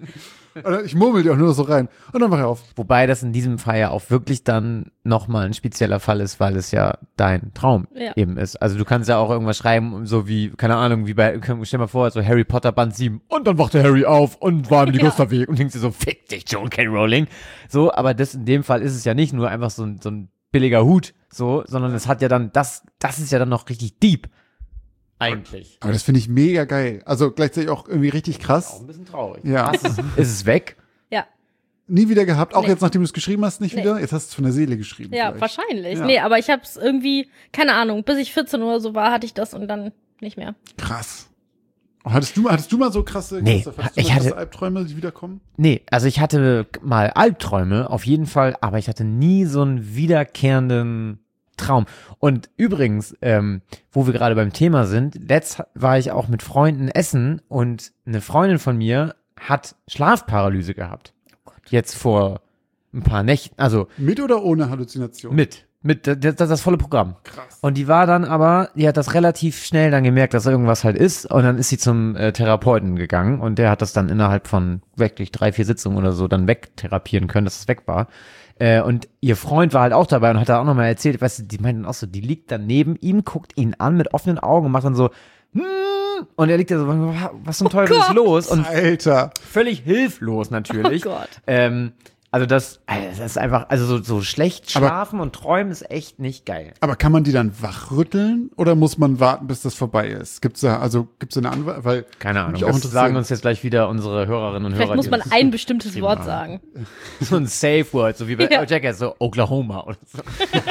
Oder ich murmel die auch nur so rein und dann mache ich auf. Wobei das in diesem Fall ja auch wirklich dann nochmal ein spezieller Fall ist, weil es ja dein Traum Ja. eben ist. Also du kannst ja auch irgendwas schreiben, so wie, keine Ahnung, wie bei, stell dir mal vor, so Harry Potter Band sieben und dann wachte Harry auf und war im Ligusterweg und denkst dir so, fick dich, Joan K. Rowling. So, aber das in dem Fall ist es ja nicht nur einfach so ein, so ein billiger Hut, so, sondern es hat ja dann, das, das ist ja dann noch richtig deep. Eigentlich. Aber das finde ich mega geil. Also gleichzeitig auch irgendwie richtig Auch krass. ein bisschen traurig. Ja. Was ist, ist es weg? Ja, Nie wieder gehabt. Auch Nee. jetzt, nachdem du es geschrieben hast, nicht Nee. wieder. Jetzt hast du es von der Seele geschrieben. ja, vielleicht. wahrscheinlich. Ja. Nee, aber ich hab's irgendwie, keine Ahnung, bis ich vierzehn oder so war, hatte ich das und dann nicht mehr. Krass. Oh, hattest du, hattest du mal so krasse, Nee, Christoph, hattest du ich mal krasse hatte- Albträume, die wiederkommen? Nee, also ich hatte mal Albträume, auf jeden Fall, aber ich hatte nie so einen wiederkehrenden Traum. Und übrigens, ähm, wo wir gerade beim Thema sind, letzt war ich auch mit Freunden essen und eine Freundin von mir hat Schlafparalyse gehabt. Jetzt vor ein paar Nächten, also Mit oder ohne Halluzination? mit, mit, das, das, das volle Programm. Krass. Und die war dann aber, die hat das relativ schnell dann gemerkt, dass irgendwas halt ist. Und dann ist sie zum äh, Therapeuten gegangen und der hat das dann innerhalb von wirklich drei, vier Sitzungen oder so dann wegtherapieren können, dass es weg war. Äh, und ihr Freund war halt auch dabei und hat da auch nochmal erzählt, weißt du, die meinten auch so, die liegt dann neben ihm, guckt ihn an mit offenen Augen und macht dann so, hm, und er liegt da so, was zum Teufel ist Gott. los? Und Alter. völlig hilflos natürlich. Oh Gott. Ähm, also das, also das ist einfach, also so, so schlecht Aber- schlafen und träumen ist echt nicht geil. Aber kann man die dann wachrütteln oder muss man warten, bis das vorbei ist? Gibt's da, also gibt's da eine Anweisung? Weil Keine Ahnung, mich auch das interessieren. sagen uns jetzt gleich wieder unsere Hörerinnen und Vielleicht Hörer. muss die man uns ein bestimmtes geschrieben Wort haben. sagen. So ein Safe Word, so wie bei Ja. Jackass, so Oklahoma oder so.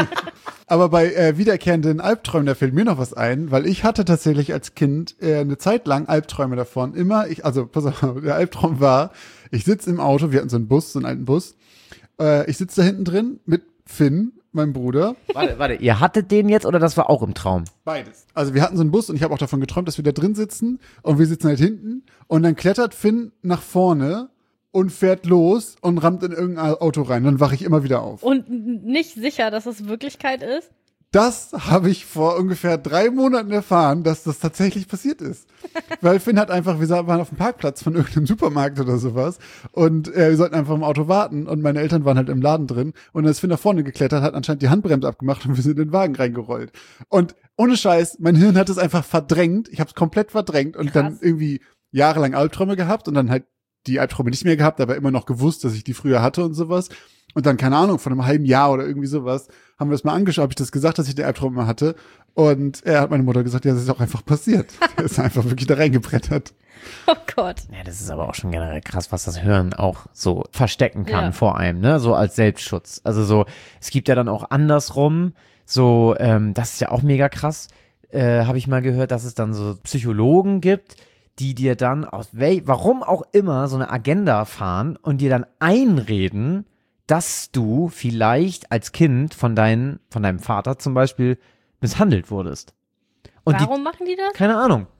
Aber bei äh, wiederkehrenden Albträumen, da fällt mir noch was ein, weil ich hatte tatsächlich als Kind äh, eine Zeit lang Albträume davon. Immer, ich, also pass auf, der Albtraum war, ich sitze im Auto, wir hatten so einen Bus, so einen alten Bus. Äh, ich sitze da hinten drin mit Finn, meinem Bruder. Warte, warte, ihr hattet den jetzt oder das war auch im Traum? Beides. Also wir hatten so einen Bus und ich habe auch davon geträumt, dass wir da drin sitzen und wir sitzen halt hinten und dann klettert Finn nach vorne und fährt los und rammt in irgendein Auto rein. Dann wache ich immer wieder auf. Und n- nicht sicher, dass es Wirklichkeit ist. Das habe ich vor ungefähr drei Monaten erfahren, dass das tatsächlich passiert ist. Weil Finn hat einfach, wir waren auf dem Parkplatz von irgendeinem Supermarkt oder sowas und äh, wir sollten einfach im Auto warten und meine Eltern waren halt im Laden drin und dann ist Finn nach vorne geklettert, hat anscheinend die Handbremse abgemacht und wir sind in den Wagen reingerollt. Und ohne Scheiß, mein Hirn hat es einfach verdrängt, ich habe es komplett verdrängt und dann Krass. irgendwie jahrelang Albträume gehabt und dann halt die Albträume nicht mehr gehabt, aber immer noch gewusst, dass ich die früher hatte und sowas. Und dann, keine Ahnung, von einem halben Jahr oder irgendwie sowas, haben wir das mal angeschaut, habe ich das gesagt, dass ich den Albtraum immer hatte. Und er hat meine Mutter gesagt, ja, das ist auch einfach passiert. Er ist einfach wirklich da reingebrettert. Oh Gott. Ja, das ist aber auch schon generell krass, was das Hören auch so verstecken kann Ja. vor einem, ne? So als Selbstschutz. Also so, es gibt ja dann auch andersrum, so, ähm, das ist ja auch mega krass, äh, habe ich mal gehört, dass es dann so Psychologen gibt, die dir dann aus wel warum auch immer so eine Agenda fahren und dir dann einreden, dass du vielleicht als Kind von deinen, von deinem Vater zum Beispiel misshandelt wurdest. Und Warum machen die das? die, keine Ahnung.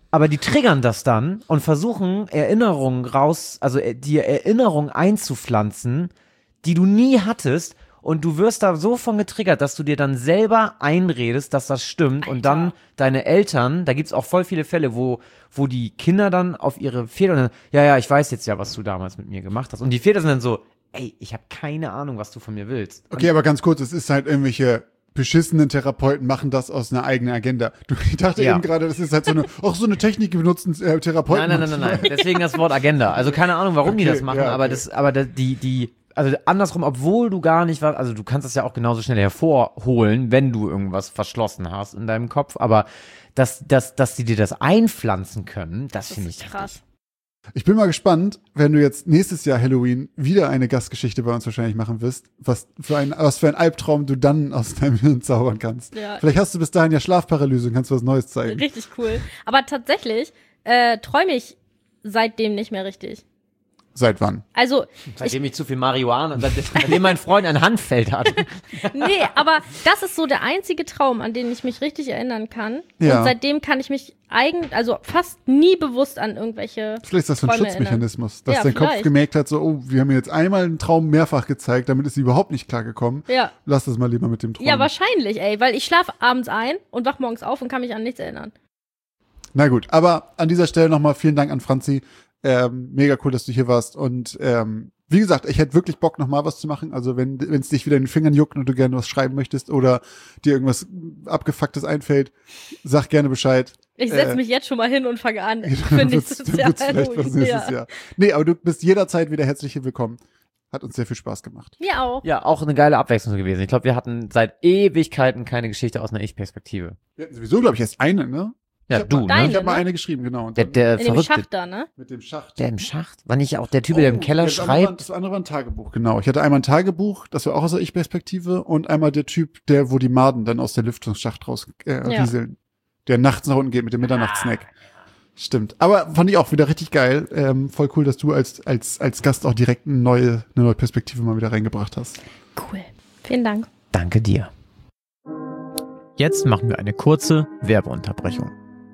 aber die triggern das dann und versuchen Erinnerungen raus, also äh, dir Erinnerungen einzupflanzen, die du nie hattest. Und du wirst da so von getriggert, dass du dir dann selber einredest, dass das stimmt. Alter. Und dann deine Eltern, da gibt's auch voll viele Fälle, wo, wo die Kinder dann auf ihre Väter, dann, ja, ja, ich weiß jetzt ja, was du damals mit mir gemacht hast. Und die Väter sind dann so, ey, ich habe keine Ahnung, was du von mir willst. Okay, aber ganz kurz, es ist halt irgendwelche beschissenen Therapeuten machen das aus einer eigenen Agenda. Du, ich dachte Ja. eben gerade, das ist halt so eine, auch so eine Technik, die benutzen äh, Therapeuten. Nein, nein, nein, nein, nein. Deswegen das Wort Agenda. Also keine Ahnung, warum die Okay, das machen, ja, okay. aber das, aber das, die, die, also andersrum, obwohl du gar nicht was, also du kannst das ja auch genauso schnell hervorholen, wenn du irgendwas verschlossen hast in deinem Kopf, aber dass, dass, dass die dir das einpflanzen können, das, Das finde ich ist krass. heftig. Ich bin mal gespannt, wenn du jetzt nächstes Jahr Halloween wieder eine Gastgeschichte bei uns wahrscheinlich machen wirst, was für ein, was für ein Albtraum du dann aus deinem Hirn zaubern kannst. Ja. Vielleicht hast du bis dahin ja Schlafparalyse und kannst was Neues zeigen. Richtig cool. Aber tatsächlich äh, träume ich seitdem nicht mehr richtig. Seit wann? Also, Seitdem ich zu viel Marihuana und seitdem mein Freund ein Handfeld hat. nee, aber das ist so der einzige Traum, an den ich mich richtig erinnern kann. Ja. Und seitdem kann ich mich eigentlich, also fast nie bewusst an irgendwelche Vielleicht ist das so ein Träume Schutzmechanismus, dass Ja, dein Kopf vielleicht. gemerkt hat, so, oh, wir haben mir jetzt einmal einen Traum mehrfach gezeigt, damit ist sie überhaupt nicht klargekommen. Ja. Lass das mal lieber mit dem Traum. Ja, wahrscheinlich, ey, weil ich schlafe abends ein und wach morgens auf und kann mich an nichts erinnern. Na gut, aber an dieser Stelle nochmal vielen Dank an Franzi. Ähm, mega cool, dass du hier warst. Und ähm, wie gesagt, ich hätte wirklich Bock, nochmal was zu machen. Also wenn es dich wieder in den Fingern juckt und du gerne was schreiben möchtest oder dir irgendwas Abgefucktes einfällt, sag gerne Bescheid. Ich setze Äh, mich jetzt schon mal hin und fange an. Dann Für wird's- nächstes dann Jahr wird's vielleicht was Halloween. nächstes Ja. Jahr. Nee, aber du bist jederzeit wieder herzlich willkommen. Hat uns sehr viel Spaß gemacht. Mir auch. Ja, auch eine geile Abwechslung gewesen. Ich glaube, wir hatten seit Ewigkeiten keine Geschichte aus einer Ich-Perspektive. Wir hatten sowieso, glaube ich, erst eine, ne? Ja, Ich hab du, mal, ne? Deine, Ich habe mal ne? eine geschrieben, genau. Und Der, dann- der In dem Verrückte, Schacht da, ne? mit dem Schacht. der im Schacht, war nicht auch der Typ, der im Keller das andere war- schreibt? Das andere war ein Tagebuch, genau. Ich hatte einmal ein Tagebuch, das war auch aus der Ich-Perspektive, und einmal der Typ, der, wo die Maden dann aus der Lüftungsschacht raus äh, Ja. rieseln. Der nachts nach unten geht mit dem Mitternachtssnack. Stimmt. Aber fand ich auch wieder richtig geil. Ähm, voll cool, dass du als, als, als Gast auch direkt eine neue, eine neue Perspektive mal wieder reingebracht hast. Cool. Vielen Dank. Danke dir. Jetzt machen wir eine kurze Werbeunterbrechung.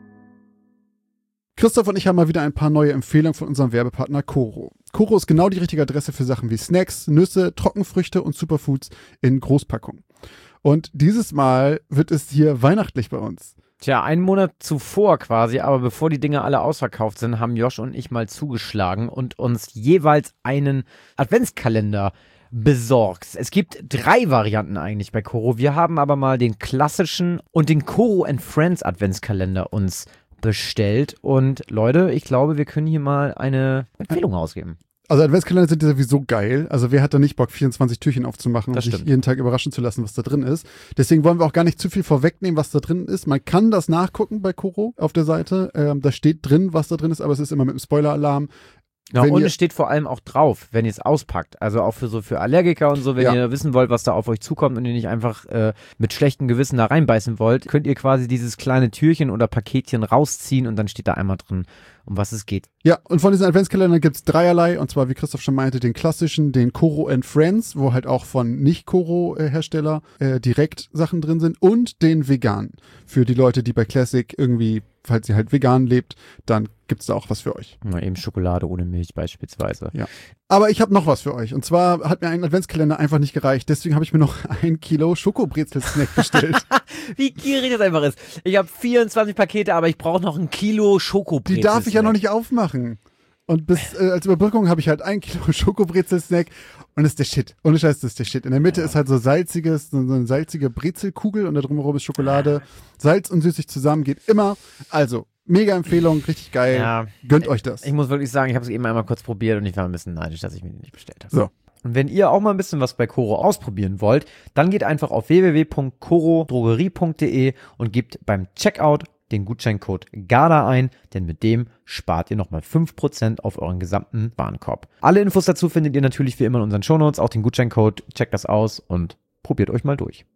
Christoph und ich haben mal wieder ein paar neue Empfehlungen von unserem Werbepartner Koro. Koro ist genau die richtige Adresse für Sachen wie Snacks, Nüsse, Trockenfrüchte und Superfoods in Großpackung. Und dieses Mal wird es hier weihnachtlich bei uns. Tja, einen Monat zuvor quasi, aber bevor die Dinge alle ausverkauft sind, haben Josh und ich mal zugeschlagen und uns jeweils einen Adventskalender besorgt. Es gibt drei Varianten eigentlich bei Koro. Wir haben aber mal den klassischen und den Koro and Friends Adventskalender uns bestellt. Und Leute, ich glaube, wir können hier mal eine Empfehlung ausgeben. Also Adventskalender sind ja sowieso geil. Also wer hat da nicht Bock, vierundzwanzig Türchen aufzumachen und Das sich stimmt. jeden Tag überraschen zu lassen, was da drin ist. Deswegen wollen wir auch gar nicht zu viel vorwegnehmen, was da drin ist. Man kann das nachgucken bei Koro auf der Seite. Ähm, da steht drin, was da drin ist, aber es ist immer mit einem Spoiler-Alarm. Ja, Wenn und ihr- es steht vor allem auch drauf, wenn ihr es auspackt. Also auch für so für Allergiker und so, wenn Ja. ihr wissen wollt, was da auf euch zukommt und ihr nicht einfach äh, mit schlechtem Gewissen da reinbeißen wollt, könnt ihr quasi dieses kleine Türchen oder Paketchen rausziehen und dann steht da einmal drin, um was es geht. Ja, und von diesen Adventskalendern gibt's dreierlei, und zwar, wie Christoph schon meinte, den klassischen, den Koro and Friends, wo halt auch von Nicht-Koro-Hersteller äh, direkt Sachen drin sind, und den veganen. Für die Leute, die bei Classic irgendwie, falls ihr halt vegan lebt, dann gibt's da auch was für euch. Mal eben Schokolade ohne Milch beispielsweise. Ja. Aber ich habe noch was für euch. Und zwar hat mir ein Adventskalender einfach nicht gereicht. Deswegen habe ich mir noch ein Kilo Schokobrezel-Snack bestellt. Wie gierig das einfach ist. Ich habe vierundzwanzig Pakete, aber ich brauche noch ein Kilo Schokobrezel. Die darf ich ja noch nicht aufmachen. Und bis äh, als Überbrückung habe ich halt ein Kilo Schokobrezel-Snack, und das ist der Shit. Ohne Scheiß, das ist der Shit. In der Mitte ist halt so salziges, so eine salzige Brezelkugel, und da drumherum ist Schokolade. Salz und süßig zusammen geht immer. Also, mega Empfehlung, richtig geil. Ja. Gönnt euch das. Ich muss wirklich sagen, ich habe es eben einmal kurz probiert und ich war ein bisschen neidisch, dass ich mir den nicht bestellt habe. So. Und wenn ihr auch mal ein bisschen was bei Koro ausprobieren wollt, dann geht einfach auf w w w punkt koro drogerie punkt d e und gebt beim Checkout den Gutscheincode GARDA ein, denn mit dem spart ihr nochmal fünf Prozent auf euren gesamten Warenkorb. Alle Infos dazu findet ihr natürlich wie immer in unseren Shownotes, auch den Gutscheincode. Checkt das aus und probiert euch mal durch.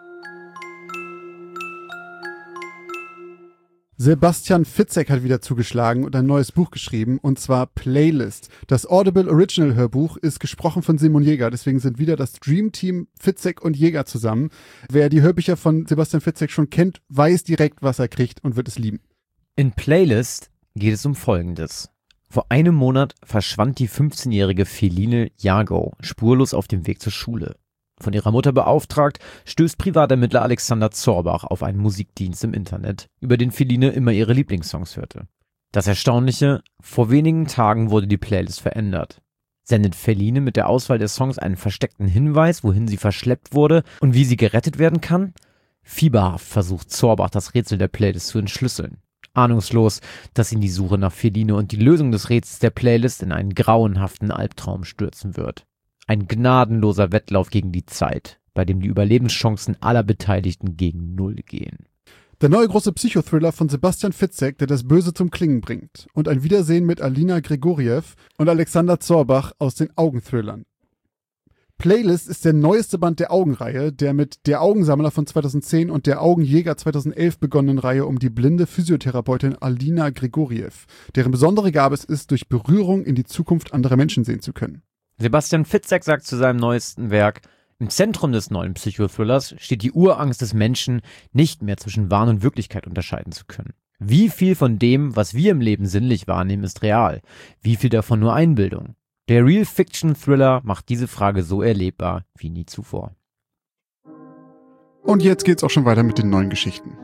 Sebastian Fitzek hat wieder zugeschlagen und ein neues Buch geschrieben, und zwar Playlist. Das Audible Original Hörbuch ist gesprochen von Simon Jäger, deswegen sind wieder das Dream Team Fitzek und Jäger zusammen. Wer die Hörbücher von Sebastian Fitzek schon kennt, weiß direkt, was er kriegt und wird es lieben. In Playlist geht es um Folgendes. Vor einem Monat verschwand die fünfzehnjährige Feline Jago spurlos auf dem Weg zur Schule. Von ihrer Mutter beauftragt, stößt Privatermittler Alexander Zorbach auf einen Musikdienst im Internet, über den Feline immer ihre Lieblingssongs hörte. Das Erstaunliche, vor wenigen Tagen wurde die Playlist verändert. Sendet Feline mit der Auswahl der Songs einen versteckten Hinweis, wohin sie verschleppt wurde und wie sie gerettet werden kann? Fieberhaft versucht Zorbach, das Rätsel der Playlist zu entschlüsseln. Ahnungslos, dass ihn die Suche nach Feline und die Lösung des Rätsels der Playlist in einen grauenhaften Albtraum stürzen wird. Ein gnadenloser Wettlauf gegen die Zeit, bei dem die Überlebenschancen aller Beteiligten gegen Null gehen. Der neue große Psychothriller von Sebastian Fitzek, der das Böse zum Klingen bringt. Und ein Wiedersehen mit Alina Grigoriev und Alexander Zorbach aus den Augenthrillern. Playlist ist der neueste Band der Augenreihe, der mit Der Augensammler von zweitausendzehn und Der Augenjäger zweitausendelf begonnenen Reihe um die blinde Physiotherapeutin Alina Grigoriev, deren besondere Gabe es ist, durch Berührung in die Zukunft anderer Menschen sehen zu können. Sebastian Fitzek sagt zu seinem neuesten Werk: Im Zentrum des neuen Psychothrillers steht die Urangst des Menschen, nicht mehr zwischen Wahn und Wirklichkeit unterscheiden zu können. Wie viel von dem, was wir im Leben sinnlich wahrnehmen, ist real? Wie viel davon nur Einbildung? Der Real-Fiction-Thriller macht diese Frage so erlebbar wie nie zuvor. Und jetzt geht's auch schon weiter mit den neuen Geschichten.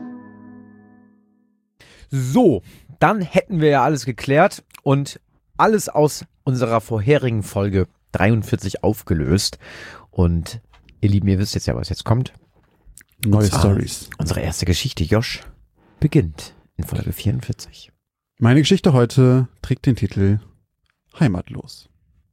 So, dann hätten wir ja alles geklärt und alles aus unserer vorherigen Folge dreiundvierzig aufgelöst. Und ihr Lieben, ihr wisst jetzt ja, was jetzt kommt. Neue zwar, Stories. Unsere erste Geschichte, Josh, beginnt in Folge vierundvierzig. Meine Geschichte heute trägt den Titel Heimatlos.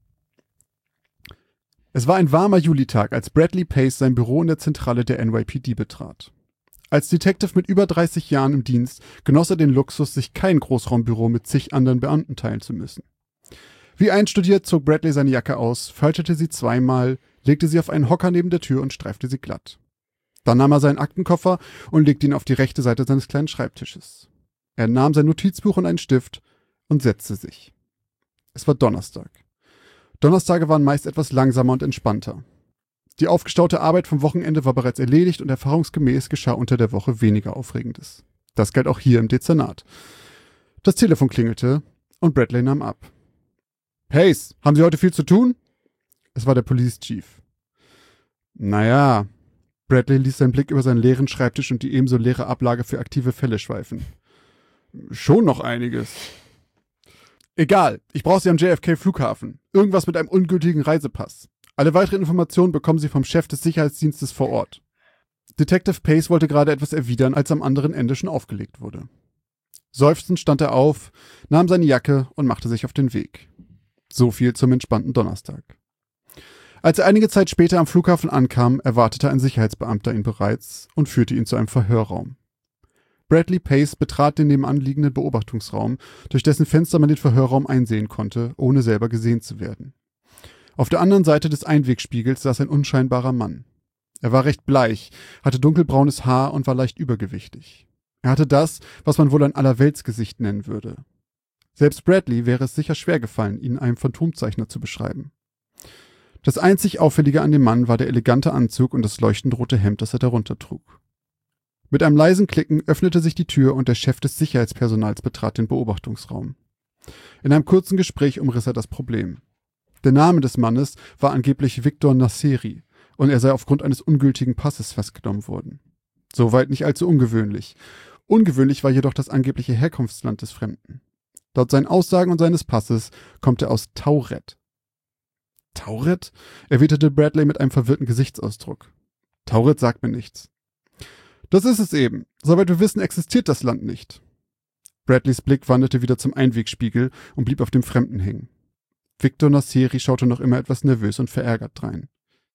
Es war ein warmer Julitag, als Bradley Pace sein Büro in der Zentrale der N Y P D betrat. Als Detective mit über dreißig Jahren im Dienst genoss er den Luxus, sich kein Großraumbüro mit zig anderen Beamten teilen zu müssen. Wie einstudiert zog Bradley seine Jacke aus, faltete sie zweimal, legte sie auf einen Hocker neben der Tür und streifte sie glatt. Dann nahm er seinen Aktenkoffer und legte ihn auf die rechte Seite seines kleinen Schreibtisches. Er nahm sein Notizbuch und einen Stift und setzte sich. Es war Donnerstag. Donnerstage waren meist etwas langsamer und entspannter. Die aufgestaute Arbeit vom Wochenende war bereits erledigt und erfahrungsgemäß geschah unter der Woche weniger Aufregendes. Das galt auch hier im Dezernat. Das Telefon klingelte und Bradley nahm ab. Pace, haben Sie heute viel zu tun? Es war der Police Chief. Naja, Bradley ließ seinen Blick über seinen leeren Schreibtisch und die ebenso leere Ablage für aktive Fälle schweifen. Schon noch einiges. Egal, ich brauche Sie am J F K-Flughafen. Irgendwas mit einem ungültigen Reisepass. Alle weiteren Informationen bekommen Sie vom Chef des Sicherheitsdienstes vor Ort. Detective Pace wollte gerade etwas erwidern, als am anderen Ende schon aufgelegt wurde. Seufzend stand er auf, nahm seine Jacke und machte sich auf den Weg. So viel zum entspannten Donnerstag. Als er einige Zeit später am Flughafen ankam, erwartete ein Sicherheitsbeamter ihn bereits und führte ihn zu einem Verhörraum. Bradley Pace betrat den nebenan liegenden Beobachtungsraum, durch dessen Fenster man den Verhörraum einsehen konnte, ohne selber gesehen zu werden. Auf der anderen Seite des Einwegspiegels saß ein unscheinbarer Mann. Er war recht bleich, hatte dunkelbraunes Haar und war leicht übergewichtig. Er hatte das, was man wohl ein Allerweltsgesicht nennen würde. Selbst Bradley wäre es sicher schwer gefallen, ihn einem Phantomzeichner zu beschreiben. Das einzig Auffällige an dem Mann war der elegante Anzug und das leuchtend rote Hemd, das er darunter trug. Mit einem leisen Klicken öffnete sich die Tür und der Chef des Sicherheitspersonals betrat den Beobachtungsraum. In einem kurzen Gespräch umriss er das Problem. Der Name des Mannes war angeblich Victor Nasseri und er sei aufgrund eines ungültigen Passes festgenommen worden. Soweit nicht allzu ungewöhnlich. Ungewöhnlich war jedoch das angebliche Herkunftsland des Fremden. Laut seinen Aussagen und seines Passes kommt er aus Tauret. Tauret? Erwiderte Bradley mit einem verwirrten Gesichtsausdruck. Tauret sagt mir nichts. Das ist es eben. Soweit wir wissen, existiert das Land nicht. Bradleys Blick wanderte wieder zum Einwegspiegel und blieb auf dem Fremden hängen. Victor Nasseri schaute noch immer etwas nervös und verärgert drein.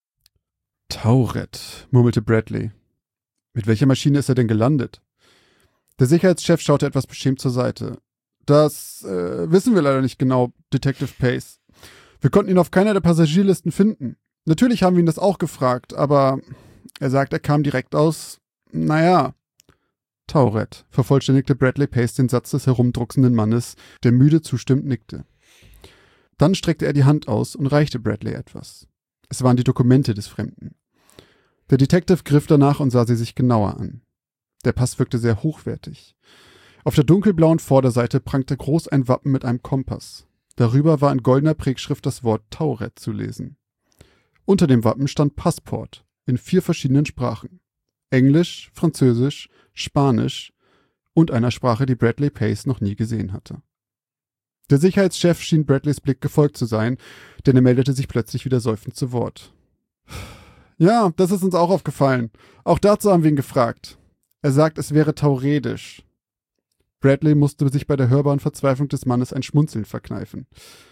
Tauret, murmelte Bradley. Mit welcher Maschine ist er denn gelandet? Der Sicherheitschef schaute etwas beschämt zur Seite. Das äh, wissen wir leider nicht genau, Detective Pace. Wir konnten ihn auf keiner der Passagierlisten finden. Natürlich haben wir ihn das auch gefragt, aber er sagt, er kam direkt aus, naja, Tauret, vervollständigte Bradley Pace den Satz des herumdrucksenden Mannes, der müde zustimmend nickte. Dann streckte er die Hand aus und reichte Bradley etwas. Es waren die Dokumente des Fremden. Der Detective griff danach und sah sie sich genauer an. Der Pass wirkte sehr hochwertig. Auf der dunkelblauen Vorderseite prangte groß ein Wappen mit einem Kompass. Darüber war in goldener Prägschrift das Wort Tauret zu lesen. Unter dem Wappen stand Passport in vier verschiedenen Sprachen. Englisch, Französisch, Spanisch und einer Sprache, die Bradley Pace noch nie gesehen hatte. Der Sicherheitschef schien Bradleys Blick gefolgt zu sein, denn er meldete sich plötzlich wieder seufzend zu Wort. Ja, das ist uns auch aufgefallen. Auch dazu haben wir ihn gefragt. Er sagt, es wäre tauredisch. Bradley musste sich bei der hörbaren Verzweiflung des Mannes ein Schmunzeln verkneifen.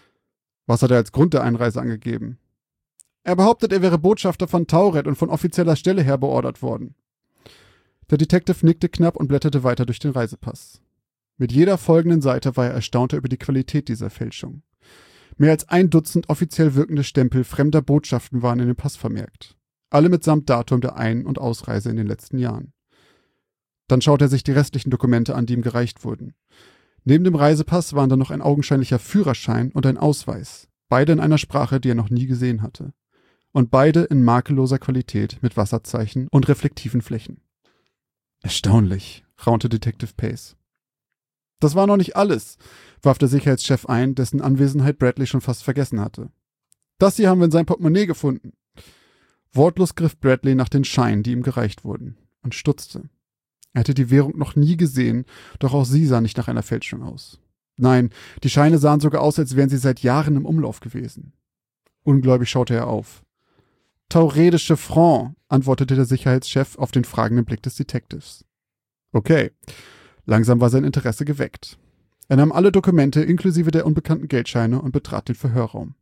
Was hat er als Grund der Einreise angegeben? Er behauptet, er wäre Botschafter von Tauret und von offizieller Stelle her beordert worden. Der Detective nickte knapp und blätterte weiter durch den Reisepass. Mit jeder folgenden Seite war er erstaunter über die Qualität dieser Fälschung. Mehr als ein Dutzend offiziell wirkende Stempel fremder Botschaften waren in dem Pass vermerkt. Alle mitsamt Datum der Ein- und Ausreise in den letzten Jahren. Dann schaute er sich die restlichen Dokumente an, die ihm gereicht wurden. Neben dem Reisepass waren dann noch ein augenscheinlicher Führerschein und ein Ausweis. Beide in einer Sprache, die er noch nie gesehen hatte. Und beide in makelloser Qualität mit Wasserzeichen und reflektiven Flächen. Erstaunlich, raunte Detective Pace. Das war noch nicht alles, warf der Sicherheitschef ein, dessen Anwesenheit Bradley schon fast vergessen hatte. Das hier haben wir in seinem Portemonnaie gefunden. Wortlos griff Bradley nach den Scheinen, die ihm gereicht wurden, und stutzte. Er hatte die Währung noch nie gesehen, doch auch sie sah nicht nach einer Fälschung aus. Nein, die Scheine sahen sogar aus, als wären sie seit Jahren im Umlauf gewesen. Ungläubig schaute er auf. Tauredische Franc, antwortete der Sicherheitschef auf den fragenden Blick des Detectives. Okay, langsam war sein Interesse geweckt. Er nahm alle Dokumente inklusive der unbekannten Geldscheine und betrat den Verhörraum.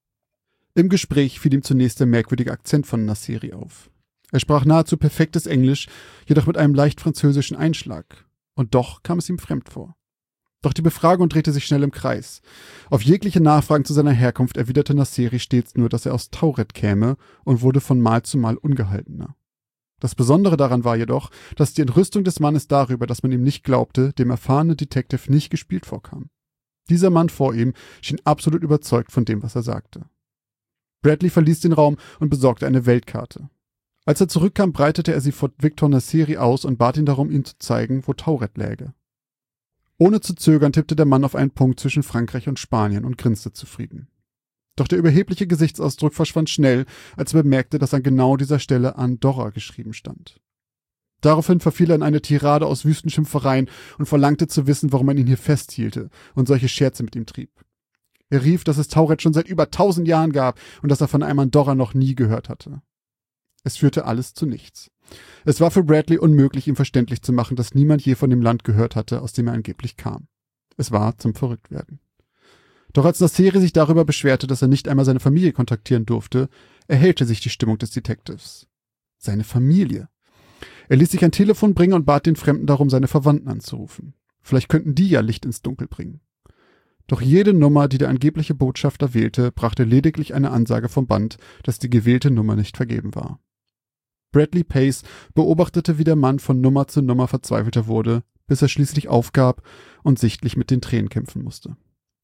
Im Gespräch fiel ihm zunächst der merkwürdige Akzent von Nasseri auf. Er sprach nahezu perfektes Englisch, jedoch mit einem leicht französischen Einschlag. Und doch kam es ihm fremd vor. Doch die Befragung drehte sich schnell im Kreis. Auf jegliche Nachfragen zu seiner Herkunft erwiderte Nasseri stets nur, dass er aus Tauret käme und wurde von Mal zu Mal ungehaltener. Das Besondere daran war jedoch, dass die Entrüstung des Mannes darüber, dass man ihm nicht glaubte, dem erfahrenen Detective nicht gespielt vorkam. Dieser Mann vor ihm schien absolut überzeugt von dem, was er sagte. Bradley verließ den Raum und besorgte eine Weltkarte. Als er zurückkam, breitete er sie vor Victor Nasseri aus und bat ihn darum, ihm zu zeigen, wo Tauret läge. Ohne zu zögern tippte der Mann auf einen Punkt zwischen Frankreich und Spanien und grinste zufrieden. Doch der überhebliche Gesichtsausdruck verschwand schnell, als er bemerkte, dass an genau dieser Stelle Andorra geschrieben stand. Daraufhin verfiel er in eine Tirade aus Wüstenschimpfereien und verlangte zu wissen, warum man ihn hier festhielte und solche Scherze mit ihm trieb. Er rief, dass es Tauret schon seit über tausend Jahren gab und dass er von einem Andorra noch nie gehört hatte. Es führte alles zu nichts. Es war für Bradley unmöglich, ihm verständlich zu machen, dass niemand je von dem Land gehört hatte, aus dem er angeblich kam. Es war zum Verrücktwerden. Doch als Nasseri sich darüber beschwerte, dass er nicht einmal seine Familie kontaktieren durfte, erhellte sich die Stimmung des Detectives. Seine Familie. Er ließ sich ein Telefon bringen und bat den Fremden darum, seine Verwandten anzurufen. Vielleicht könnten die ja Licht ins Dunkel bringen. Doch jede Nummer, die der angebliche Botschafter wählte, brachte lediglich eine Ansage vom Band, dass die gewählte Nummer nicht vergeben war. Bradley Pace beobachtete, wie der Mann von Nummer zu Nummer verzweifelter wurde, bis er schließlich aufgab und sichtlich mit den Tränen kämpfen musste.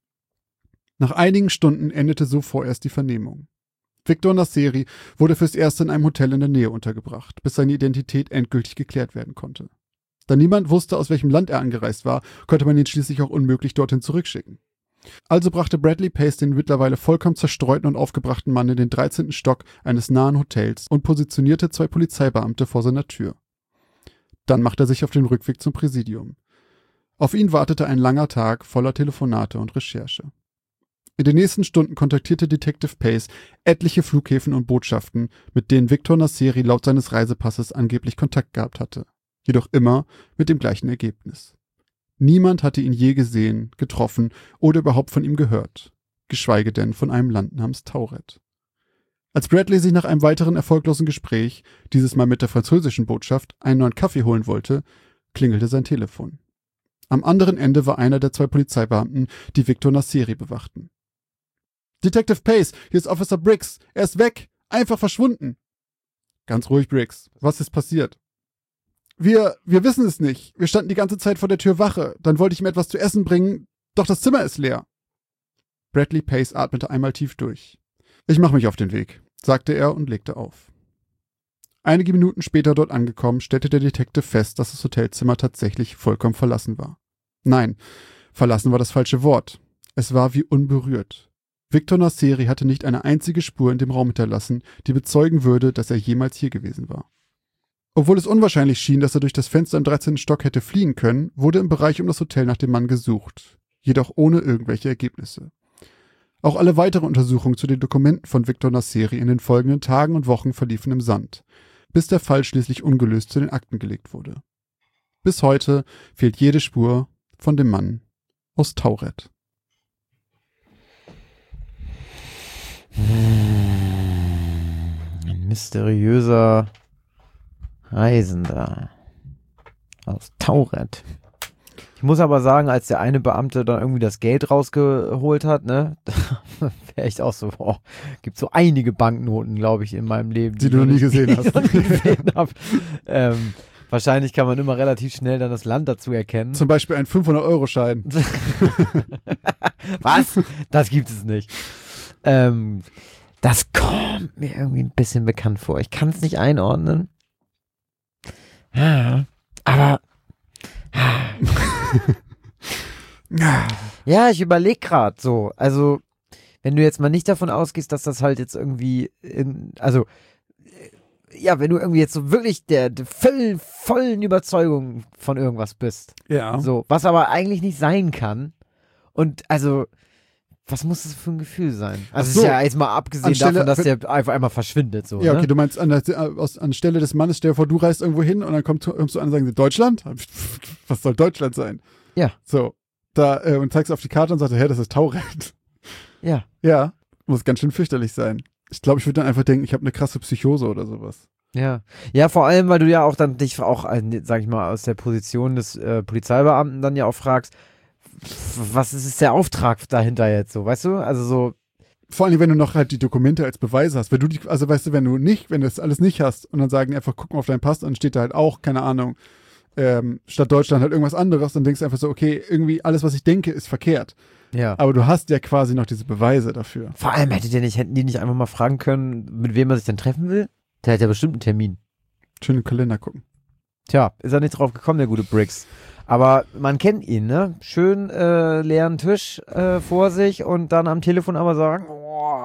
Nach einigen Stunden endete so vorerst die Vernehmung. Victor Nasseri wurde fürs Erste in einem Hotel in der Nähe untergebracht, bis seine Identität endgültig geklärt werden konnte. Da niemand wusste, aus welchem Land er angereist war, konnte man ihn schließlich auch unmöglich dorthin zurückschicken. Also brachte Bradley Pace den mittlerweile vollkommen zerstreuten und aufgebrachten Mann in den dreizehnten Stock eines nahen Hotels und positionierte zwei Polizeibeamte vor seiner Tür. Dann machte er sich auf den Rückweg zum Präsidium. Auf ihn wartete ein langer Tag voller Telefonate und Recherche. In den nächsten Stunden kontaktierte Detective Pace etliche Flughäfen und Botschaften, mit denen Victor Nasseri laut seines Reisepasses angeblich Kontakt gehabt hatte. Jedoch immer mit dem gleichen Ergebnis. Niemand hatte ihn je gesehen, getroffen oder überhaupt von ihm gehört, geschweige denn von einem Land namens Tauret. Als Bradley sich nach einem weiteren erfolglosen Gespräch, dieses Mal mit der französischen Botschaft, einen neuen Kaffee holen wollte, klingelte sein Telefon. Am anderen Ende war einer der zwei Polizeibeamten, die Victor Nasseri bewachten. »Detective Pace, hier ist Officer Briggs. Er ist weg. Einfach verschwunden.« »Ganz ruhig, Briggs. Was ist passiert?« Wir, wir wissen es nicht. Wir standen die ganze Zeit vor der Tür Wache. Dann wollte ich ihm etwas zu essen bringen, doch das Zimmer ist leer.« Bradley Pace atmete einmal tief durch. »Ich mache mich auf den Weg«, sagte er und legte auf. Einige Minuten später dort angekommen, stellte der Detective fest, dass das Hotelzimmer tatsächlich vollkommen verlassen war. Nein, verlassen war das falsche Wort. Es war wie unberührt. Victor Nasseri hatte nicht eine einzige Spur in dem Raum hinterlassen, die bezeugen würde, dass er jemals hier gewesen war. Obwohl es unwahrscheinlich schien, dass er durch das Fenster im dreizehnten Stock hätte fliehen können, wurde im Bereich um das Hotel nach dem Mann gesucht, jedoch ohne irgendwelche Ergebnisse. Auch alle weiteren Untersuchungen zu den Dokumenten von Victor Nasseri in den folgenden Tagen und Wochen verliefen im Sand, bis der Fall schließlich ungelöst zu den Akten gelegt wurde. Bis heute fehlt jede Spur von dem Mann aus Tauret. Ein mysteriöser Reisender aus Tauret. Ich muss aber sagen, als der eine Beamte dann irgendwie das Geld rausgeholt hat, ne, wäre ich auch so, boah, gibt so einige Banknoten, glaube ich, in meinem Leben, die, die du noch nie gesehen hast. Noch nie gesehen hab. ähm, wahrscheinlich kann man immer relativ schnell dann das Land dazu erkennen. Zum Beispiel ein fünfhundert-Euro-Schein. Was? Das gibt es nicht. Ähm, das kommt mir irgendwie ein bisschen bekannt vor. Ich kann es nicht einordnen. Ja, aber ja, ich überlege gerade so. Also, wenn du jetzt mal nicht davon ausgehst, dass das halt jetzt irgendwie, in, also, ja, wenn du irgendwie jetzt so wirklich der, der vollen, vollen Überzeugung von irgendwas bist. Ja. So, was aber eigentlich nicht sein kann. Und also, was muss das für ein Gefühl sein? Also, es so. ist ja jetzt mal abgesehen Anstelle, davon, dass der einfach einmal verschwindet. So, ja, okay, ne? du meinst an der, aus, anstelle des Mannes, stell dir vor, du reist irgendwo hin und dann kommt, kommst du an und sagen sie, Deutschland? Was soll Deutschland sein? Ja. So, da, äh, und zeigst auf die Karte und sagst, hä, das ist Tauret. Ja. Ja, muss ganz schön fürchterlich sein. Ich glaube, ich würde dann einfach denken, ich habe eine krasse Psychose oder sowas. Ja, ja, vor allem, weil du ja auch dann dich auch, sag ich mal, aus der Position des äh, Polizeibeamten dann ja auch fragst, was ist der Auftrag dahinter jetzt so, weißt du? Also so. Vor allem, wenn du noch halt die Dokumente als Beweise hast. Wenn du die, also weißt du, wenn du nicht, wenn du das alles nicht hast und dann sagen die einfach, guck mal auf deinen Pass und dann steht da halt auch, keine Ahnung, ähm, statt Deutschland halt irgendwas anderes, dann denkst du einfach so, okay, irgendwie alles, was ich denke, ist verkehrt. Ja. Aber du hast ja quasi noch diese Beweise dafür. Vor allem hättet ihr nicht, hätten die nicht einfach mal fragen können, mit wem er sich denn treffen will? Der hat ja bestimmt einen Termin. Schön im Kalender gucken. Tja, ist er nicht drauf gekommen, der gute Briggs. Aber man kennt ihn, ne? Schön äh, leeren Tisch äh, vor sich und dann am Telefon aber sagen, oh,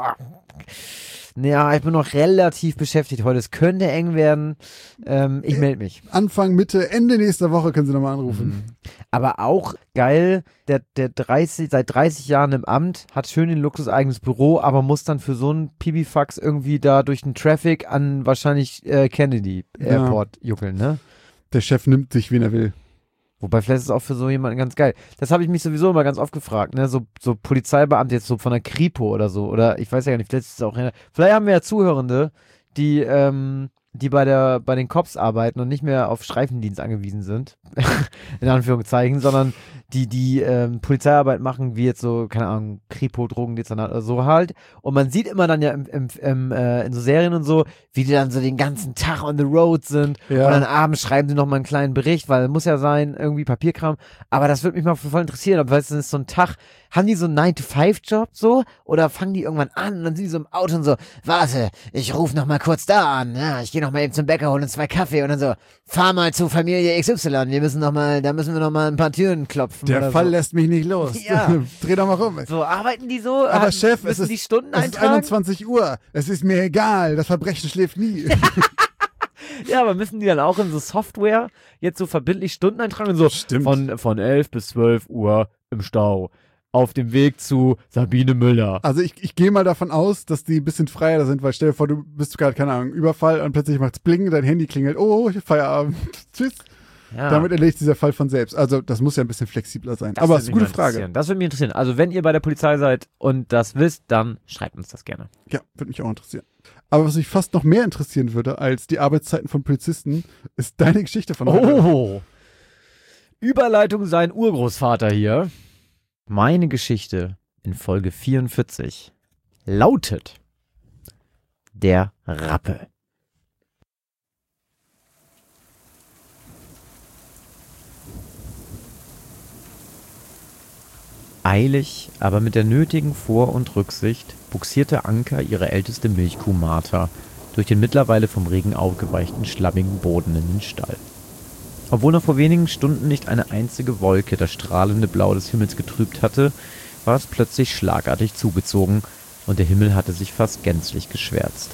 ja, ich bin noch relativ beschäftigt heute, es könnte eng werden, ähm, ich melde mich. Anfang, Mitte, Ende nächster Woche können Sie nochmal anrufen. Mhm. Aber auch geil, der, der dreißig, seit dreißig Jahren im Amt, hat schön den Luxus eigenes Büro, aber muss dann für so einen Pipifax irgendwie da durch den Traffic an wahrscheinlich äh, Kennedy Airport ja. juckeln, ne? Der Chef nimmt sich, wen er will. Wobei vielleicht ist es auch für so jemanden ganz geil. Das habe ich mich sowieso immer ganz oft gefragt, ne? So, so Polizeibeamte jetzt so von der Kripo oder so. Oder ich weiß ja gar nicht, vielleicht ist es auch. Vielleicht haben wir ja Zuhörende, die, ähm, die bei der, bei den Cops arbeiten und nicht mehr auf Streifendienst angewiesen sind. In Anführungszeichen, sondern die, die ähm, Polizeiarbeit machen, wie jetzt so, keine Ahnung, Kripo, Drogendezernat oder so halt. Und man sieht immer dann ja im, im, im, äh, in so Serien und so, wie die dann so den ganzen Tag on the road sind. Ja. Und dann abends schreiben sie nochmal einen kleinen Bericht, weil muss ja sein, irgendwie Papierkram. Aber das würde mich mal voll interessieren. Aber weißt du, das ist so ein Tag, haben die so einen nine to five Job so? Oder fangen die irgendwann an und dann sind die so im Auto und so, warte, ich rufe nochmal kurz da an. Ja, ich gehe nochmal eben zum Bäcker, holen zwei Kaffee und dann so, fahr mal zu Familie X Y. Wir müssen noch mal, da müssen wir nochmal ein paar Türen klopfen. Der Fall so. lässt mich nicht los. Ja. Dreh doch mal rum. So, arbeiten die so? Aber Chef, müssen es ist, die Stunden es ist eintragen? einundzwanzig Uhr. Es ist mir egal. Das Verbrechen schläft nie. Ja, aber müssen die dann auch in so Software jetzt so verbindlich Stunden eintragen? Und so Stimmt. Von, von elf bis zwölf Uhr im Stau. Auf dem Weg zu Sabine Müller. Also ich, ich gehe mal davon aus, dass die ein bisschen freier sind, weil stell dir vor, du bist gerade, keine Ahnung, Überfall und plötzlich macht's bling, dein Handy klingelt, oh, Feierabend, tschüss. Ja. Damit erledigt dieser Fall von selbst. Also das muss ja ein bisschen flexibler sein. Das Aber würde es ist eine mich gute mal Frage. interessieren. Das würde mich interessieren. Also wenn ihr bei der Polizei seid und das wisst, dann schreibt uns das gerne. Ja, würde mich auch interessieren. Aber was mich fast noch mehr interessieren würde als die Arbeitszeiten von Polizisten, ist deine Geschichte von heute. Oh! Überleitung sein Urgroßvater hier. Meine Geschichte in Folge vierundvierzig lautet Der Rappe. Eilig, aber mit der nötigen Vor- und Rücksicht buxierte Anka ihre älteste Milchkuh Martha durch den mittlerweile vom Regen aufgeweichten schlammigen Boden in den Stall. Obwohl noch vor wenigen Stunden nicht eine einzige Wolke das strahlende Blau des Himmels getrübt hatte, war es plötzlich schlagartig zugezogen und der Himmel hatte sich fast gänzlich geschwärzt.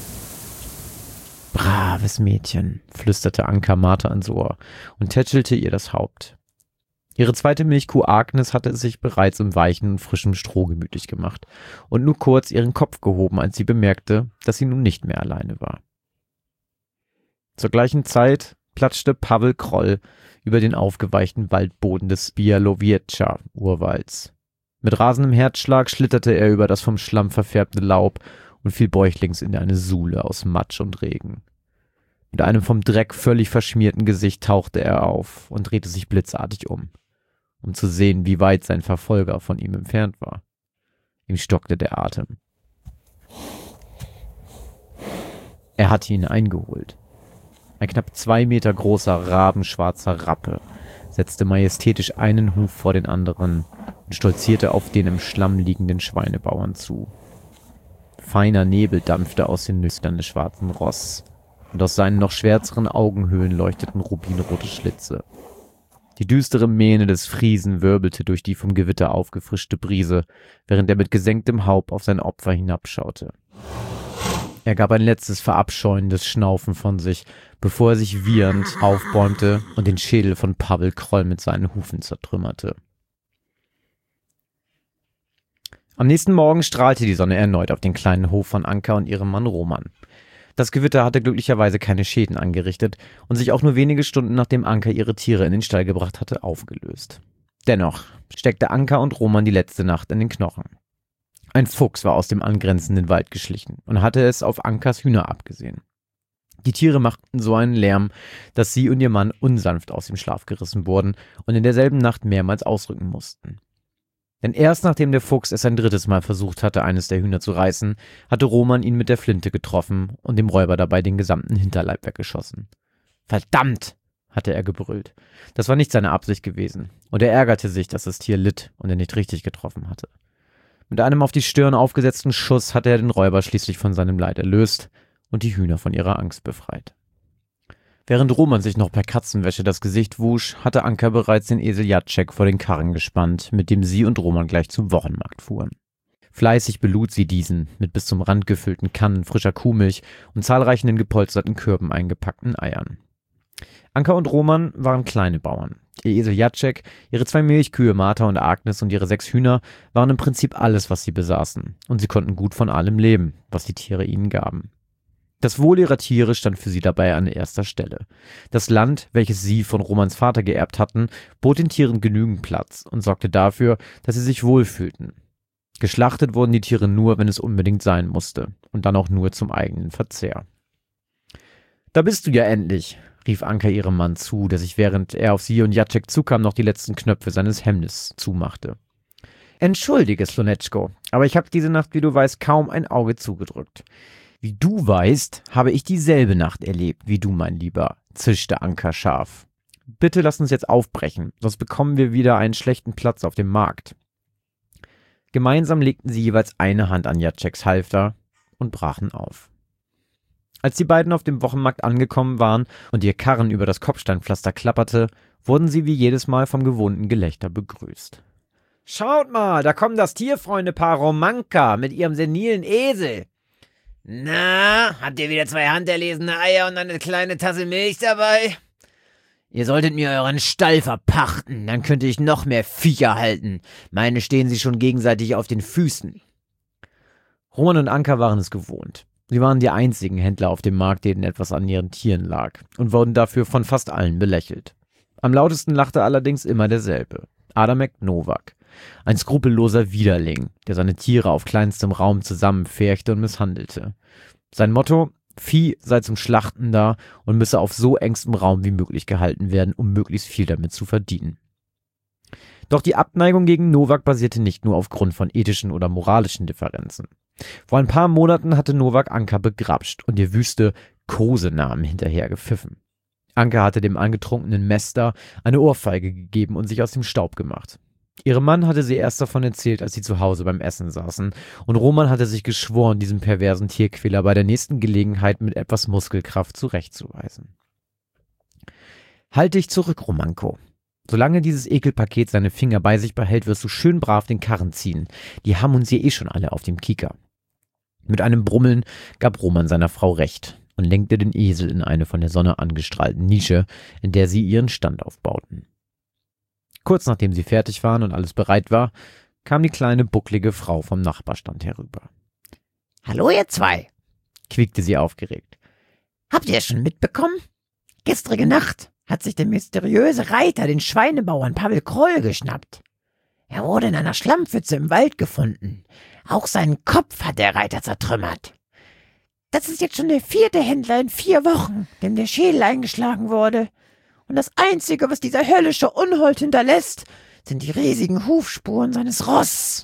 »Braves Mädchen«, flüsterte Anka Martha ans Ohr und tätschelte ihr das Haupt. Ihre zweite Milchkuh Agnes hatte es sich bereits im weichen und frischen Stroh gemütlich gemacht und nur kurz ihren Kopf gehoben, als sie bemerkte, dass sie nun nicht mehr alleine war. Zur gleichen Zeit platschte Pavel Kroll über den aufgeweichten Waldboden des Bialowieza-Urwalds. Mit rasendem Herzschlag schlitterte er über das vom Schlamm verfärbte Laub und fiel bäuchlings in eine Sule aus Matsch und Regen. Mit einem vom Dreck völlig verschmierten Gesicht tauchte er auf und drehte sich blitzartig um, um zu sehen, wie weit sein Verfolger von ihm entfernt war. Ihm stockte der Atem. Er hatte ihn eingeholt. Ein knapp zwei Meter großer, rabenschwarzer Rappe setzte majestätisch einen Huf vor den anderen und stolzierte auf den im Schlamm liegenden Schweinebauern zu. Feiner Nebel dampfte aus den Nüstern des schwarzen Ross, und aus seinen noch schwärzeren Augenhöhlen leuchteten rubinrote Schlitze. Die düstere Mähne des Friesen wirbelte durch die vom Gewitter aufgefrischte Brise, während er mit gesenktem Haupt auf sein Opfer hinabschaute. Er gab ein letztes verabscheuendes Schnaufen von sich, bevor er sich wiehernd aufbäumte und den Schädel von Pavel Kroll mit seinen Hufen zertrümmerte. Am nächsten Morgen strahlte die Sonne erneut auf den kleinen Hof von Anka und ihrem Mann Roman. Das Gewitter hatte glücklicherweise keine Schäden angerichtet und sich auch nur wenige Stunden nachdem Anka ihre Tiere in den Stall gebracht hatte, aufgelöst. Dennoch steckte Anka und Roman die letzte Nacht in den Knochen. Ein Fuchs war aus dem angrenzenden Wald geschlichen und hatte es auf Ankas Hühner abgesehen. Die Tiere machten so einen Lärm, dass sie und ihr Mann unsanft aus dem Schlaf gerissen wurden und in derselben Nacht mehrmals ausrücken mussten. Denn erst nachdem der Fuchs es ein drittes Mal versucht hatte, eines der Hühner zu reißen, hatte Roman ihn mit der Flinte getroffen und dem Räuber dabei den gesamten Hinterleib weggeschossen. »Verdammt«, hatte er gebrüllt. Das war nicht seine Absicht gewesen, und er ärgerte sich, dass das Tier litt und er nicht richtig getroffen hatte. Mit einem auf die Stirn aufgesetzten Schuss hatte er den Räuber schließlich von seinem Leid erlöst und die Hühner von ihrer Angst befreit. Während Roman sich noch per Katzenwäsche das Gesicht wusch, hatte Anka bereits den Esel Jacek vor den Karren gespannt, mit dem sie und Roman gleich zum Wochenmarkt fuhren. Fleißig belud sie diesen mit bis zum Rand gefüllten Kannen frischer Kuhmilch und zahlreichen in gepolsterten Körben eingepackten Eiern. Anka und Roman waren kleine Bauern. Ihr Esel Jacek, ihre zwei Milchkühe Martha und Agnes und ihre sechs Hühner waren im Prinzip alles, was sie besaßen, und sie konnten gut von allem leben, was die Tiere ihnen gaben. Das Wohl ihrer Tiere stand für sie dabei an erster Stelle. Das Land, welches sie von Romans Vater geerbt hatten, bot den Tieren genügend Platz und sorgte dafür, dass sie sich wohlfühlten. Geschlachtet wurden die Tiere nur, wenn es unbedingt sein musste, und dann auch nur zum eigenen Verzehr. »Da bist du ja endlich«, rief Anka ihrem Mann zu, der sich, während er auf sie und Jacek zukam, noch die letzten Knöpfe seines Hemdes zumachte. »Entschuldige, Slonetschko, aber ich habe diese Nacht, wie du weißt, kaum ein Auge zugedrückt.« »Wie du weißt, habe ich dieselbe Nacht erlebt, wie du, mein Lieber«, zischte Anka scharf. »Bitte lass uns jetzt aufbrechen, sonst bekommen wir wieder einen schlechten Platz auf dem Markt.« Gemeinsam legten sie jeweils eine Hand an Jaceks Halfter und brachen auf. Als die beiden auf dem Wochenmarkt angekommen waren und ihr Karren über das Kopfsteinpflaster klapperte, wurden sie wie jedes Mal vom gewohnten Gelächter begrüßt. »Schaut mal, da kommen das Tierfreundepaar Romanka mit ihrem senilen Esel.« »Na, habt ihr wieder zwei handerlesene Eier und eine kleine Tasse Milch dabei?« »Ihr solltet mir euren Stall verpachten, dann könnte ich noch mehr Viecher halten. Meine stehen sie schon gegenseitig auf den Füßen.« Roman und Anka waren es gewohnt. Sie waren die einzigen Händler auf dem Markt, denen etwas an ihren Tieren lag, und wurden dafür von fast allen belächelt. Am lautesten lachte allerdings immer derselbe, Adamek Novak. Ein skrupelloser Widerling, der seine Tiere auf kleinstem Raum zusammenpferchte und misshandelte. Sein Motto: Vieh sei zum Schlachten da und müsse auf so engstem Raum wie möglich gehalten werden, um möglichst viel damit zu verdienen. Doch die Abneigung gegen Novak basierte nicht nur aufgrund von ethischen oder moralischen Differenzen. Vor ein paar Monaten hatte Novak Anka begrapscht und ihr wüste Kosenamen hinterher gepfiffen. Anka hatte dem angetrunkenen Mester eine Ohrfeige gegeben und sich aus dem Staub gemacht. Ihrem Mann hatte sie erst davon erzählt, als sie zu Hause beim Essen saßen, und Roman hatte sich geschworen, diesen perversen Tierquäler bei der nächsten Gelegenheit mit etwas Muskelkraft zurechtzuweisen. Halt dich zurück, Romanko. Solange dieses Ekelpaket seine Finger bei sich behält, wirst du schön brav den Karren ziehen. Die haben uns hier eh schon alle auf dem Kieker. Mit einem Brummeln gab Roman seiner Frau recht und lenkte den Esel in eine von der Sonne angestrahlten Nische, in der sie ihren Stand aufbauten. Kurz nachdem sie fertig waren und alles bereit war, kam die kleine, bucklige Frau vom Nachbarstand herüber. »Hallo, ihr zwei«, quiekte sie aufgeregt. »Habt ihr es schon mitbekommen? Gestrige Nacht hat sich der mysteriöse Reiter den Schweinebauern Pavel Kroll geschnappt. Er wurde in einer Schlammpfütze im Wald gefunden. Auch seinen Kopf hat der Reiter zertrümmert. Das ist jetzt schon der vierte Händler in vier Wochen, dem der Schädel eingeschlagen wurde. Und das Einzige, was dieser höllische Unhold hinterlässt, sind die riesigen Hufspuren seines Ross.«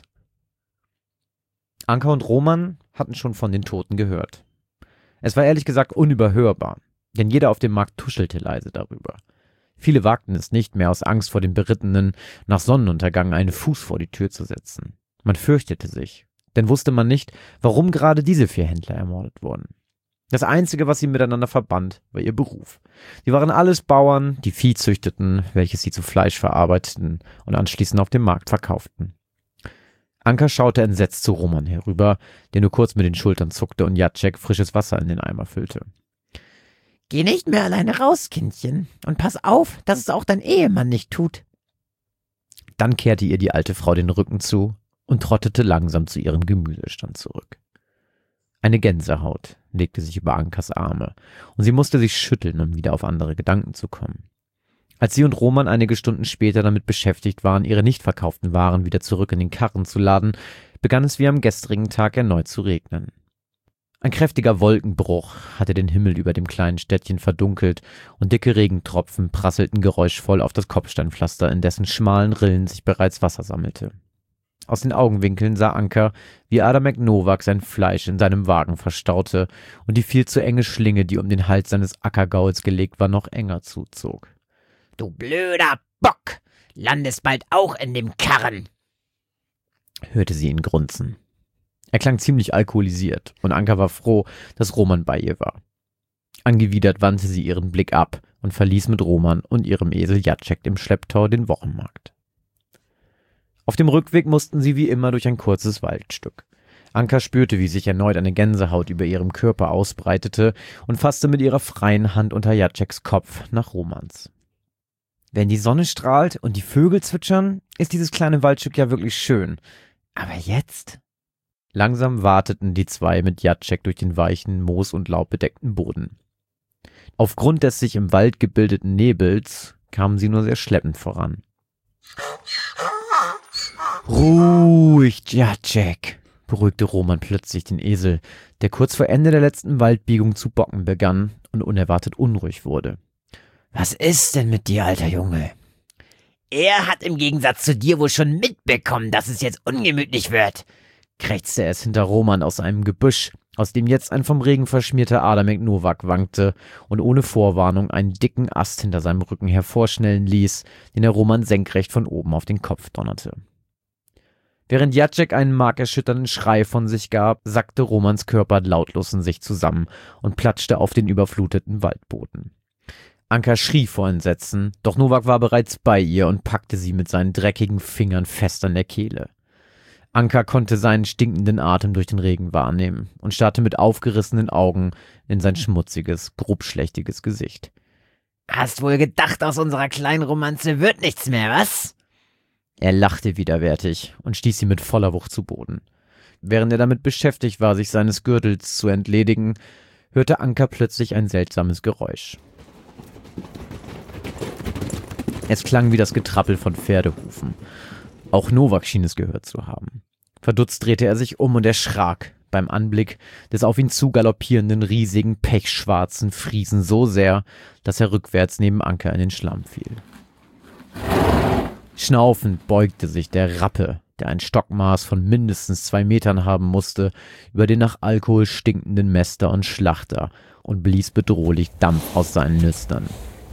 Anka und Roman hatten schon von den Toten gehört. Es war ehrlich gesagt unüberhörbar, denn jeder auf dem Markt tuschelte leise darüber. Viele wagten es nicht mehr aus Angst vor dem Berittenen, nach Sonnenuntergang einen Fuß vor die Tür zu setzen. Man fürchtete sich, denn wusste man nicht, warum gerade diese vier Händler ermordet wurden. Das Einzige, was sie miteinander verband, war ihr Beruf. Sie waren alles Bauern, die Vieh züchteten, welches sie zu Fleisch verarbeiteten und anschließend auf dem Markt verkauften. Anka schaute entsetzt zu Roman herüber, der nur kurz mit den Schultern zuckte und Jacek frisches Wasser in den Eimer füllte. »Geh nicht mehr alleine raus, Kindchen, und pass auf, dass es auch dein Ehemann nicht tut.« Dann kehrte ihr die alte Frau den Rücken zu und trottete langsam zu ihrem Gemüsestand zurück. Eine Gänsehaut legte sich über Ankas Arme und sie musste sich schütteln, um wieder auf andere Gedanken zu kommen. Als sie und Roman einige Stunden später damit beschäftigt waren, ihre nicht verkauften Waren wieder zurück in den Karren zu laden, begann es wie am gestrigen Tag erneut zu regnen. Ein kräftiger Wolkenbruch hatte den Himmel über dem kleinen Städtchen verdunkelt und dicke Regentropfen prasselten geräuschvoll auf das Kopfsteinpflaster, in dessen schmalen Rillen sich bereits Wasser sammelte. Aus den Augenwinkeln sah Anka, wie Adamek Nowak sein Fleisch in seinem Wagen verstaute und die viel zu enge Schlinge, die um den Hals seines Ackergauls gelegt war, noch enger zuzog. »Du blöder Bock, landest bald auch in dem Karren«, hörte sie ihn grunzen. Er klang ziemlich alkoholisiert und Anka war froh, dass Roman bei ihr war. Angewidert wandte sie ihren Blick ab und verließ mit Roman und ihrem Esel Jacek im Schlepptau den Wochenmarkt. Auf dem Rückweg mussten sie wie immer durch ein kurzes Waldstück. Anka spürte, wie sich erneut eine Gänsehaut über ihrem Körper ausbreitete und fasste mit ihrer freien Hand unter Jaceks Kopf nach Romans. Wenn die Sonne strahlt und die Vögel zwitschern, ist dieses kleine Waldstück ja wirklich schön. Aber jetzt? Langsam wateten die zwei mit Jacek durch den weichen, moos- und laubbedeckten Boden. Aufgrund des sich im Wald gebildeten Nebels kamen sie nur sehr schleppend voran. »Ruhig, Jacek«, beruhigte Roman plötzlich den Esel, der kurz vor Ende der letzten Waldbiegung zu bocken begann und unerwartet unruhig wurde. »Was ist denn mit dir, alter Junge? Er hat im Gegensatz zu dir wohl schon mitbekommen, dass es jetzt ungemütlich wird«, krächzte es hinter Roman aus einem Gebüsch, aus dem jetzt ein vom Regen verschmierter Adamek Nowak wankte und ohne Vorwarnung einen dicken Ast hinter seinem Rücken hervorschnellen ließ, den er Roman senkrecht von oben auf den Kopf donnerte. Während Jacek einen markerschütternden Schrei von sich gab, sackte Romans Körper lautlos in sich zusammen und platschte auf den überfluteten Waldboden. Anka schrie vor Entsetzen, doch Nowak war bereits bei ihr und packte sie mit seinen dreckigen Fingern fest an der Kehle. Anka konnte seinen stinkenden Atem durch den Regen wahrnehmen und starrte mit aufgerissenen Augen in sein schmutziges, grobschlächtiges Gesicht. »Hast wohl gedacht, aus unserer kleinen Romanze wird nichts mehr, was?« Er lachte widerwärtig und stieß sie mit voller Wucht zu Boden. Während er damit beschäftigt war, sich seines Gürtels zu entledigen, hörte Anka plötzlich ein seltsames Geräusch. Es klang wie das Getrappel von Pferdehufen. Auch Nowak schien es gehört zu haben. Verdutzt drehte er sich um und erschrak beim Anblick des auf ihn zugaloppierenden, riesigen, pechschwarzen Friesen so sehr, dass er rückwärts neben Anka in den Schlamm fiel. Schnaufend beugte sich der Rappe, der ein Stockmaß von mindestens zwei Metern haben musste, über den nach Alkohol stinkenden Mäster und Schlachter und blies bedrohlich Dampf aus seinen Nüstern.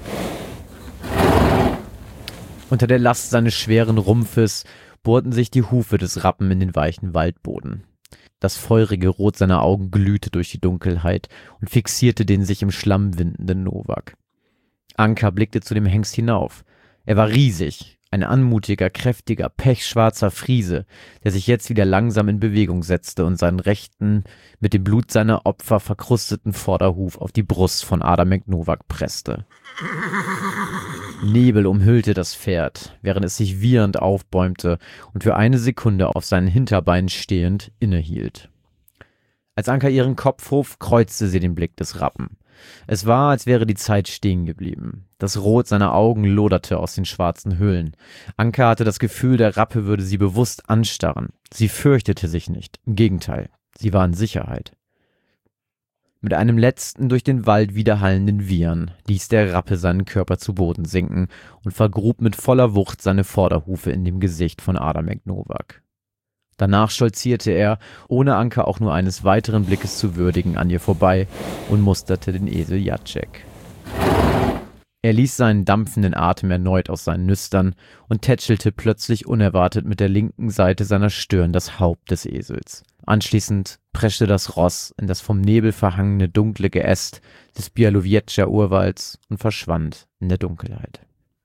Unter der Last seines schweren Rumpfes bohrten sich die Hufe des Rappen in den weichen Waldboden. Das feurige Rot seiner Augen glühte durch die Dunkelheit und fixierte den sich im Schlamm windenden Nowak. Anka blickte zu dem Hengst hinauf. Er war riesig, ein anmutiger, kräftiger, pechschwarzer Friese, der sich jetzt wieder langsam in Bewegung setzte und seinen rechten, mit dem Blut seiner Opfer verkrusteten Vorderhuf auf die Brust von Adamek Novak presste. Nebel umhüllte das Pferd, während es sich wiehernd aufbäumte und für eine Sekunde auf seinen Hinterbeinen stehend innehielt. Als Anka ihren Kopf hob, kreuzte sie den Blick des Rappen. Es war, als wäre die Zeit stehen geblieben. Das Rot seiner Augen loderte aus den schwarzen Höhlen. Anka hatte das Gefühl, der Rappe würde sie bewusst anstarren. Sie fürchtete sich nicht. Im Gegenteil, sie war in Sicherheit. Mit einem letzten durch den Wald widerhallenden Wiehern ließ der Rappe seinen Körper zu Boden sinken und vergrub mit voller Wucht seine Vorderhufe in dem Gesicht von Adamek Novak. Danach stolzierte er, ohne Anka auch nur eines weiteren Blickes zu würdigen, an ihr vorbei und musterte den Esel Jacek. Er ließ seinen dampfenden Atem erneut aus seinen Nüstern und tätschelte plötzlich unerwartet mit der linken Seite seiner Stirn das Haupt des Esels. Anschließend preschte das Ross in das vom Nebel verhangene dunkle Geäst des Bialowiecza-Urwalds und verschwand in der Dunkelheit.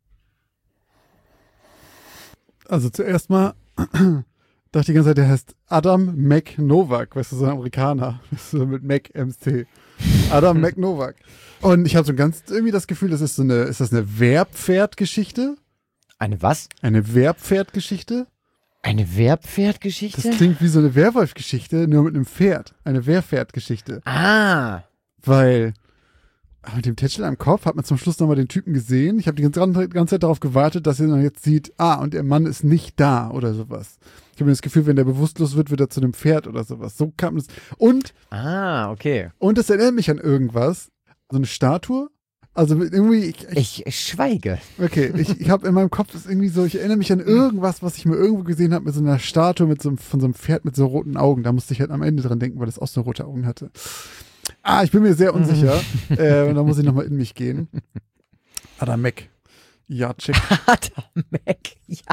Also zuerst mal dachte ich die ganze Zeit, der heißt Adam Mac Novak, weißt du, so ein Amerikaner, weißt du, mit Mac M C. Adam Mac Novak. Und ich habe so ganz irgendwie das Gefühl, das ist so eine, ist das eine Wehrpferdgeschichte? Eine was? Eine Wehrpferdgeschichte? Eine Wehrpferdgeschichte? Das klingt wie so eine Werwolf-Geschichte, nur mit einem Pferd. Eine Wehrpferdgeschichte. Ah. Weil mit dem Tätschel am Kopf hat man zum Schluss nochmal den Typen gesehen. Ich habe die ganze, ganze Zeit darauf gewartet, dass er dann jetzt sieht, ah, und der Mann ist nicht da oder sowas. Ich habe das Gefühl, wenn der bewusstlos wird, wird er zu einem Pferd oder sowas. So kam es. Und, Ah, okay. und es erinnert mich an irgendwas. So eine Statue. Also irgendwie, ich, ich, Ich schweige. okay, ich, ich habe in meinem Kopf das irgendwie so, ich erinnere mich an irgendwas, was ich mir irgendwo gesehen habe mit so einer Statue, mit so einem, von so einem Pferd mit so roten Augen. Da musste ich halt am Ende dran denken, weil es auch so rote Augen hatte. Ah, ich bin mir sehr unsicher. äh, da muss ich nochmal in mich gehen. Adamek. Ja, check. Adamek, ja.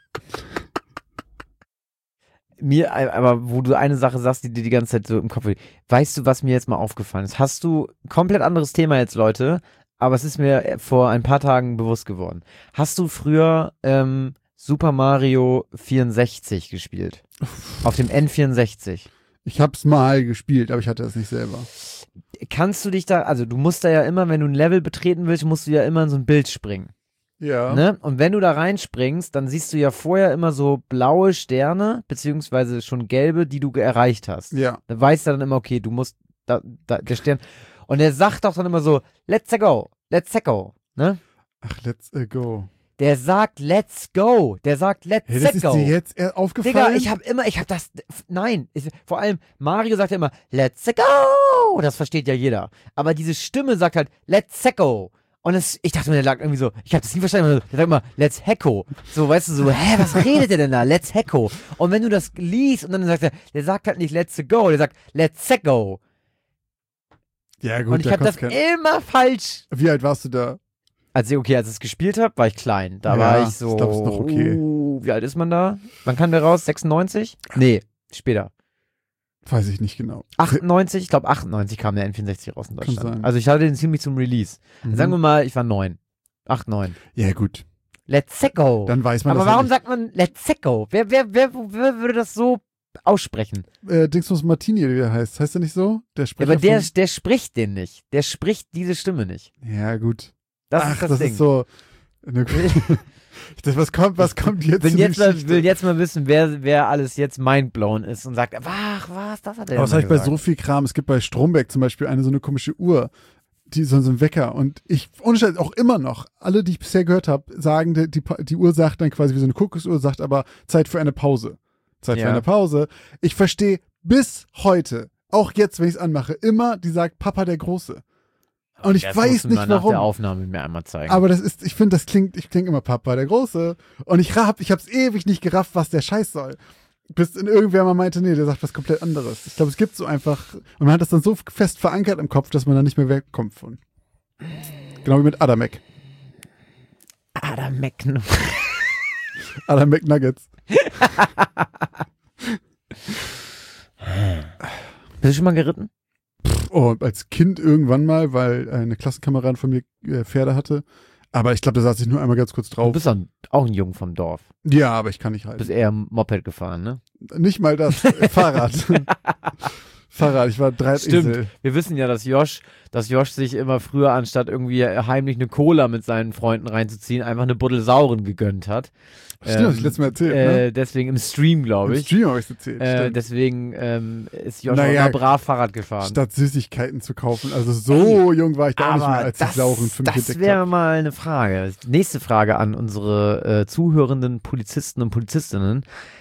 Mir, aber wo du eine Sache sagst, die dir die ganze Zeit so im Kopf ist. Weißt du, was mir jetzt mal aufgefallen ist? Hast du, komplett anderes Thema jetzt, Leute, aber es ist mir vor ein paar Tagen bewusst geworden. Hast du früher ähm, Super Mario vierundsechzig gespielt? Auf dem N vierundsechzig? Ich hab's mal gespielt, aber ich hatte das nicht selber. Kannst du dich da, also du musst da ja immer, wenn du ein Level betreten willst, musst du ja immer in so ein Bild springen. Ja. Ne? Und wenn du da reinspringst, dann siehst du ja vorher immer so blaue Sterne, beziehungsweise schon gelbe, die du erreicht hast. Ja. Da weißt du dann immer, okay, du musst, da, da, der Stern. Und der sagt doch dann immer so, let's go, let's go, ne? Ach, let's uh, go. Der sagt, let's go. Der sagt, let's Hey, das ist go. dir jetzt eher aufgefallen? Digga, ich hab immer, ich hab das, nein, ich, vor allem Mario sagt ja immer, let's go. Das versteht ja jeder. Aber diese Stimme sagt halt, let's go. Und es, ich dachte mir, der lag irgendwie so, ich hab das nie verstanden, der sagt immer, let's hecko. So, weißt du, so, hä, was redet der denn da? Let's hecko. Und wenn du das liest und dann sagt er, der sagt halt nicht let's go, der sagt, let's go. Ja, gut. Und ich da hab das kommt's kein- immer falsch. Wie alt warst du da? Also, okay, als ich es gespielt habe, war ich klein. Da Ja, war ich so, ich glaub, ist noch okay. uh, wie alt ist man da? Wann kam der raus? sechsundneunzig? Nee, später. Weiß ich nicht genau. achtundneunzig? Ich glaube achtundneunzig kam der N vierundsechzig raus in Kann Deutschland. sein. Also ich hatte den ziemlich zum Release. Mhm. Sagen wir mal, ich war neun. acht, neun. Ja, gut. Let's go. Dann weiß man Aber das warum ja sagt man Let's go? Wer, wer, wer, wer würde das so aussprechen? nicht. Äh, Dingsmus Martini, wie der heißt. Heißt der nicht so? Der Ja, Sprecher aber der, von... der spricht den nicht. Der spricht diese Stimme nicht. Ja, gut. Das Ach, ist das, das Ding. ist so... Eine... das, was kommt, was kommt jetzt will in jetzt die mal, Geschichte? will jetzt mal wissen, wer, wer alles jetzt mindblown ist und sagt, ach, was, das hat er Aber das ja habe mal ich bei gesagt. so viel Kram. Es gibt bei Stromberg zum Beispiel eine so eine komische Uhr, die so, so ein Wecker. Und ich, ohne Scheiß, auch immer noch, alle, die ich bisher gehört habe, sagen, die, die, die Uhr sagt dann quasi wie so eine Kuckucksuhr, sagt aber Zeit für eine Pause. Zeit Ja. für eine Pause. Ich verstehe bis heute, auch jetzt, wenn ich es anmache, immer, die sagt Papa der Große. Und ich Das weiß musst du nicht mal nach warum. der Aufnahme mir einmal zeigen. Aber das ist, ich finde, das klingt, ich klinge immer Papa der Große. Und ich hab, ich hab's ewig nicht gerafft, was der Scheiß soll. Bis in irgendwer mal meinte, nee, der sagt was komplett anderes. Ich glaube, es gibt so einfach, und man hat das dann so fest verankert im Kopf, dass man da nicht mehr wegkommt von. Genau wie mit Adamek. Adam McNo. Adamek Nuggets. Bist du schon mal geritten? Oh, als Kind irgendwann mal, weil eine Klassenkameradin von mir äh, Pferde hatte. Aber ich glaube, da saß ich nur einmal ganz kurz Du drauf. bist dann auch ein Jung vom Dorf. Ja, aber ich kann nicht Du halten. bist eher Moped gefahren, ne? Nicht mal das. Äh, Fahrrad. Fahrrad, ich war Drahtesel. Stimmt. Wir wissen ja, dass Josh, dass Josh sich immer früher, anstatt irgendwie heimlich eine Cola mit seinen Freunden reinzuziehen, einfach eine Buddel Sauren gegönnt hat. Stimmt, hab ich letztes Mal erzählt, äh, ne? Deswegen im Stream, glaube Im ich. Stream habe ich es erzählt. Äh, stimmt. deswegen ähm, ist Josh Naja, auch immer brav Fahrrad gefahren. Statt Süßigkeiten zu kaufen. Also so jung war ich da auch nicht mehr, als ich das, Sauren für mich das entdeckt wäre habe. mal eine Frage. Nächste Frage an unsere äh, zuhörenden Polizisten und Polizistinnen.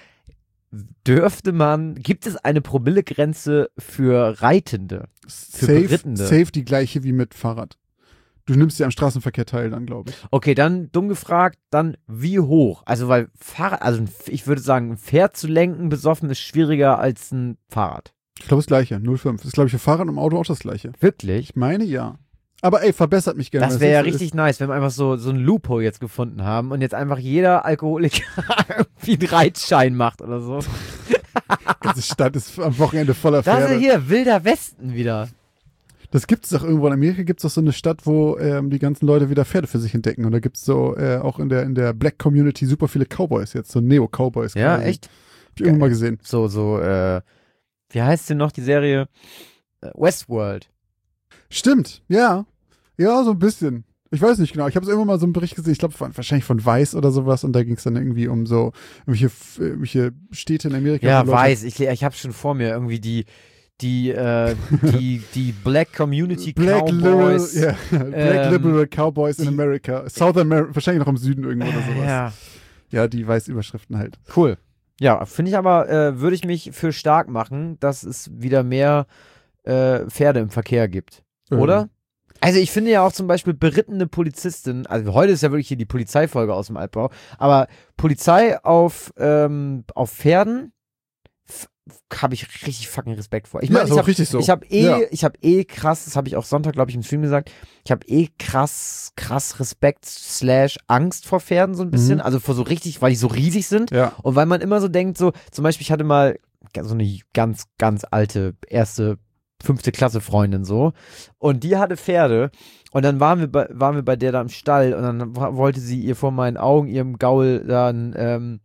Dürfte man, gibt es eine Promillegrenze für Reitende? Für Safe, Berittende? safe die gleiche wie mit Fahrrad. Du nimmst ja am Straßenverkehr teil dann, glaube ich. Okay, dann dumm gefragt, dann wie hoch? Also weil Fahrrad, also ein- ich würde sagen, ein Pferd zu lenken besoffen ist schwieriger als ein Fahrrad. Ich glaube das gleiche, null Komma fünf. Das ist, glaube ich, für Fahrrad und im Auto auch das gleiche. Wirklich? Ich meine, ja. Aber ey, verbessert mich gerne. Das wäre ja richtig nice, wenn wir einfach so, so ein Loophole jetzt gefunden haben und jetzt einfach jeder Alkoholiker irgendwie einen Reitschein macht oder so. Die ganze Stadt ist am Wochenende voller Das ist Pferde. hier wilder Westen wieder. Das gibt es doch irgendwo in Amerika, gibt es doch so eine Stadt, wo ähm, die ganzen Leute wieder Pferde für sich entdecken. Und da gibt es so äh, auch in der, in der Black Community super viele Cowboys jetzt, so Neo-Cowboys. Ja, quasi. echt? Hab ich irgendwann mal gesehen. So, so, äh, wie heißt denn noch die Serie? Äh, Westworld. Stimmt, ja. Ja, so ein bisschen. Ich weiß nicht genau. Ich habe es irgendwann mal so einen Bericht gesehen, ich glaube wahrscheinlich von Weiß oder sowas. Und da ging es dann irgendwie um so irgendwelche, irgendwelche Städte in Amerika. Ja, wo Leute- weiß. Ich, ich habe schon vor mir irgendwie die, die, äh, die, die Black Community Black Liberal, Cowboys. ja, Black ähm, Liberal Cowboys in die- America. South America, wahrscheinlich noch im Süden irgendwo oder sowas. Ja, Ja, die Weiß-Überschriften halt. cool. Ja, finde ich aber, äh, würde ich mich für stark machen, dass es wieder mehr äh, Pferde im Verkehr gibt. Oder? Ähm, Also ich finde ja auch zum Beispiel berittene Polizistin, also heute ist ja wirklich hier die Polizeifolge aus dem Altbau, aber Polizei auf, ähm, auf Pferden habe ich richtig fucking Respekt vor. Ich Ja, meine, ist ich auch habe richtig so. ich hab eh, Ja. ich habe eh krass, das habe ich auch Sonntag, glaube ich, im Stream gesagt, ich habe eh krass, krass Respekt slash Angst vor Pferden so ein bisschen, Mhm. also vor so richtig, weil die so riesig sind. Ja. Und weil man immer so denkt, so, zum Beispiel, ich hatte mal so eine ganz, ganz alte erste, fünfte Klasse Freundin so. Und die hatte Pferde. Und dann waren wir bei, waren wir bei der da im Stall und dann wa- wollte sie ihr vor meinen Augen, ihrem Gaul, dann ähm,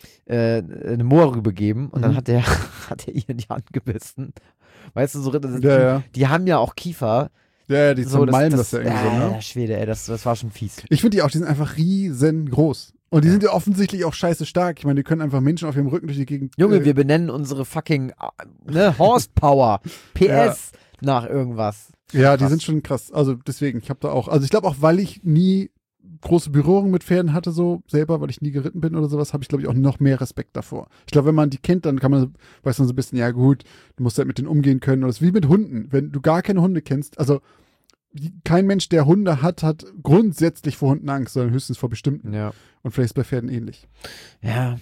äh, eine Moorrübe geben. Und dann Mhm. hat der, hat er ihr in die Hand gebissen. Weißt du, so, das, Ja, ja. die haben ja auch Kiefer. Ja, ja, die So, zermalmen das, ja irgendwie so, ja, ne? ja, Schwede, ey, das, das war schon fies. Ich finde die auch, die sind einfach riesengroß. Und die Ja. sind ja offensichtlich auch scheiße stark. Ich meine, die können einfach Menschen auf ihrem Rücken durch die Gegend. Junge, äh, wir benennen unsere fucking äh, ne, Horsepower, P S nach irgendwas. Ja, die krass. sind schon krass. Also deswegen, ich habe da auch, also ich glaube auch, weil ich nie große Berührung mit Pferden hatte, so selber, weil ich nie geritten bin oder sowas, habe ich, glaube ich, auch noch mehr Respekt davor. Ich glaube, wenn man die kennt, dann kann man, weiß man so ein bisschen, ja gut, du musst halt mit denen umgehen können. Und das ist wie mit Hunden. Wenn du gar keine Hunde kennst, also die- kein Mensch, der Hunde hat, hat grundsätzlich vor Hunden Angst, sondern höchstens vor bestimmten. Ja. Und vielleicht ist bei Pferden ähnlich. Ja.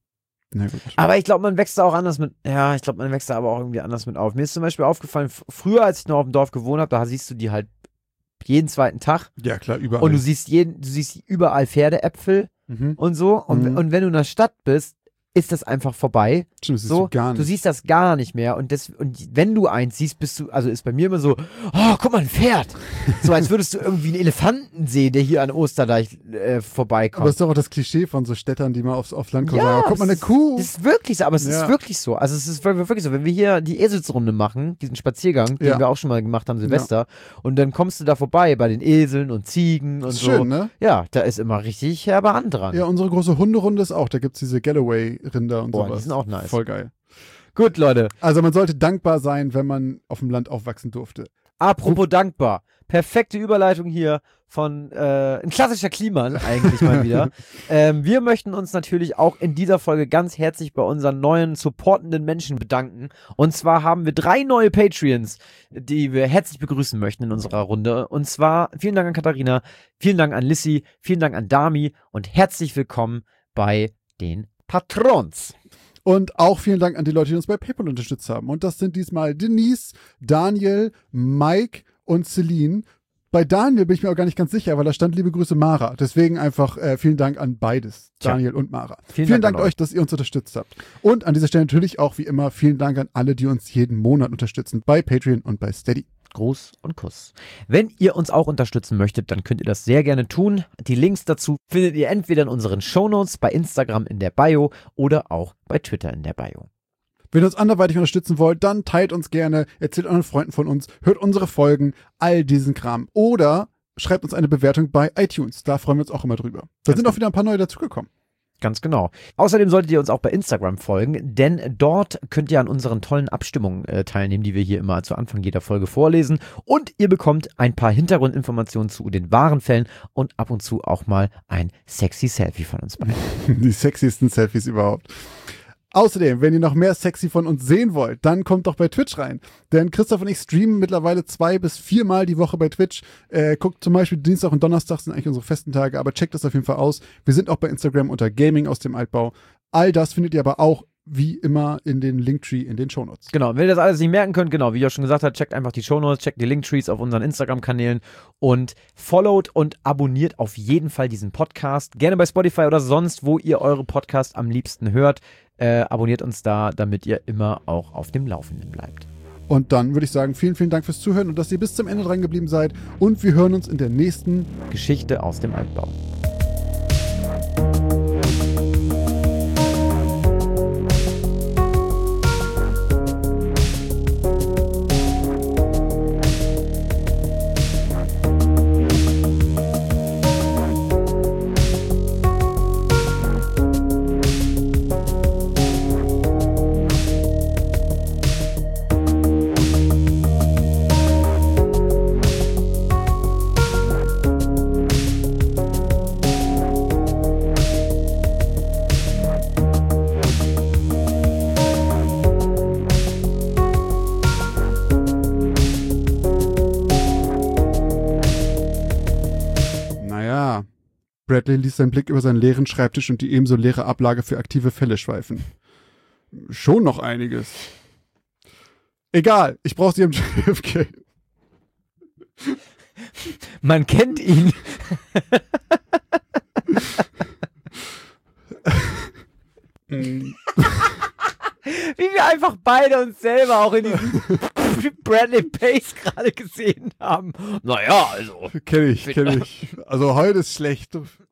Na gut. Aber ich glaube, man wächst da auch anders mit, ja, ich glaube, man wächst da aber auch irgendwie anders mit auf. Mir ist zum Beispiel aufgefallen, f- früher, als ich noch auf dem Dorf gewohnt habe, da siehst du die halt jeden zweiten Tag Ja, klar, überall. und du siehst jeden, du siehst überall Pferdeäpfel mhm. und so und, Mhm. und wenn du in der Stadt bist, ist das einfach vorbei. Stimmt, das siehst So, du gar nicht. du siehst das gar nicht mehr und, das, und wenn du eins siehst, bist du, also ist bei mir immer so, oh, guck mal, ein Pferd. So, als würdest du irgendwie einen Elefanten sehen, der hier an Osterdeich äh, vorbeikommt. Aber es ist doch auch das Klischee von so Städtern, die mal aufs, aufs Land kommen. Ja, und sagen, guck mal, eine es ist- Kuh. Das ist wirklich so, aber es Ja. ist wirklich so. Also es ist wir- wirklich so, wenn wir hier die Eselsrunde machen, diesen Spaziergang, den Ja. wir auch schon mal gemacht haben, Silvester, und dann kommst du da vorbei bei den Eseln und Ziegen und ist so. schön, ne? Ja, da ist immer richtig herber Andran. Ja, unsere große Hunderunde ist auch. Da gibt es diese Galloway-Rinder und Boah, sowas. die sind auch nice. Voll geil. Gut, Leute. Also man sollte dankbar sein, wenn man auf dem Land aufwachsen durfte. Apropos dankbar. Perfekte Überleitung hier von äh, ein klassischer Kliman eigentlich mal wieder. Ähm, wir möchten uns natürlich auch in dieser Folge ganz herzlich bei unseren neuen supportenden Menschen bedanken. Und zwar haben wir drei neue Patreons, die wir herzlich begrüßen möchten in unserer Runde. Und zwar vielen Dank an Katharina, vielen Dank an Lissy, vielen Dank an Dami und herzlich willkommen bei den Patrons. Und auch vielen Dank an die Leute, die uns bei PayPal unterstützt haben. Und das sind diesmal Denise, Daniel, Mike und Celine. Bei Daniel bin ich mir auch gar nicht ganz sicher, weil da stand liebe Grüße Mara. Deswegen einfach äh, vielen Dank an beides, Tja. Daniel und Mara. Vielen Vielen, Dank Dank, an euch, dass ihr uns unterstützt habt. Und an dieser Stelle natürlich auch wie immer vielen Dank an alle, die uns jeden Monat unterstützen bei Patreon und bei Steady. Gruß und Kuss. Wenn ihr uns auch unterstützen möchtet, dann könnt ihr das sehr gerne tun. Die Links dazu findet ihr entweder in unseren Shownotes, bei Instagram in der Bio oder auch bei Twitter in der Bio. Wenn ihr uns anderweitig unterstützen wollt, dann teilt uns gerne, erzählt euren Freunden von uns, hört unsere Folgen, all diesen Kram. Oder schreibt uns eine Bewertung bei iTunes. Da freuen wir uns auch immer drüber. Da sind auch wieder ein paar neue dazugekommen. Ganz genau. Außerdem solltet ihr uns auch bei Instagram folgen, denn dort könnt ihr an unseren tollen Abstimmungen äh, teilnehmen, die wir hier immer zu Anfang jeder Folge vorlesen. Und ihr bekommt ein paar Hintergrundinformationen zu den wahren Fällen und ab und zu auch mal ein sexy Selfie von uns beiden. Die sexiesten Selfies überhaupt. Außerdem, wenn ihr noch mehr Sexy von uns sehen wollt, dann kommt doch bei Twitch rein. Denn Christoph und ich streamen mittlerweile zwei bis viermal die Woche bei Twitch. Äh, guckt zum Beispiel Dienstag und Donnerstag sind eigentlich unsere festen Tage, aber checkt das auf jeden Fall aus. Wir sind auch bei Instagram unter Gaming aus dem Altbau. All das findet ihr aber auch wie immer in den Linktree in den Shownotes. Genau, wenn ihr das alles nicht merken könnt, genau, wie ihr schon gesagt habt, checkt einfach die Shownotes, checkt die Linktrees auf unseren Instagram-Kanälen und followt und abonniert auf jeden Fall diesen Podcast. Gerne bei Spotify oder sonst, wo ihr eure Podcasts am liebsten hört. Äh, abonniert uns da, damit ihr immer auch auf dem Laufenden bleibt. Und dann würde ich sagen, vielen, vielen Dank fürs Zuhören und dass ihr bis zum Ende dran geblieben seid. Und wir hören uns in der nächsten Geschichte aus dem Altbau. Bradley ließ seinen Blick über seinen leeren Schreibtisch und die ebenso leere Ablage für aktive Fälle schweifen. Schon noch einiges. Egal, ich brauche sie im J F K. Man kennt ihn. Wie wir einfach beide uns selber auch in diesem Bradley Pace gerade gesehen haben. Naja, also. Kenn ich, kenn ich. Also heute ist schlecht.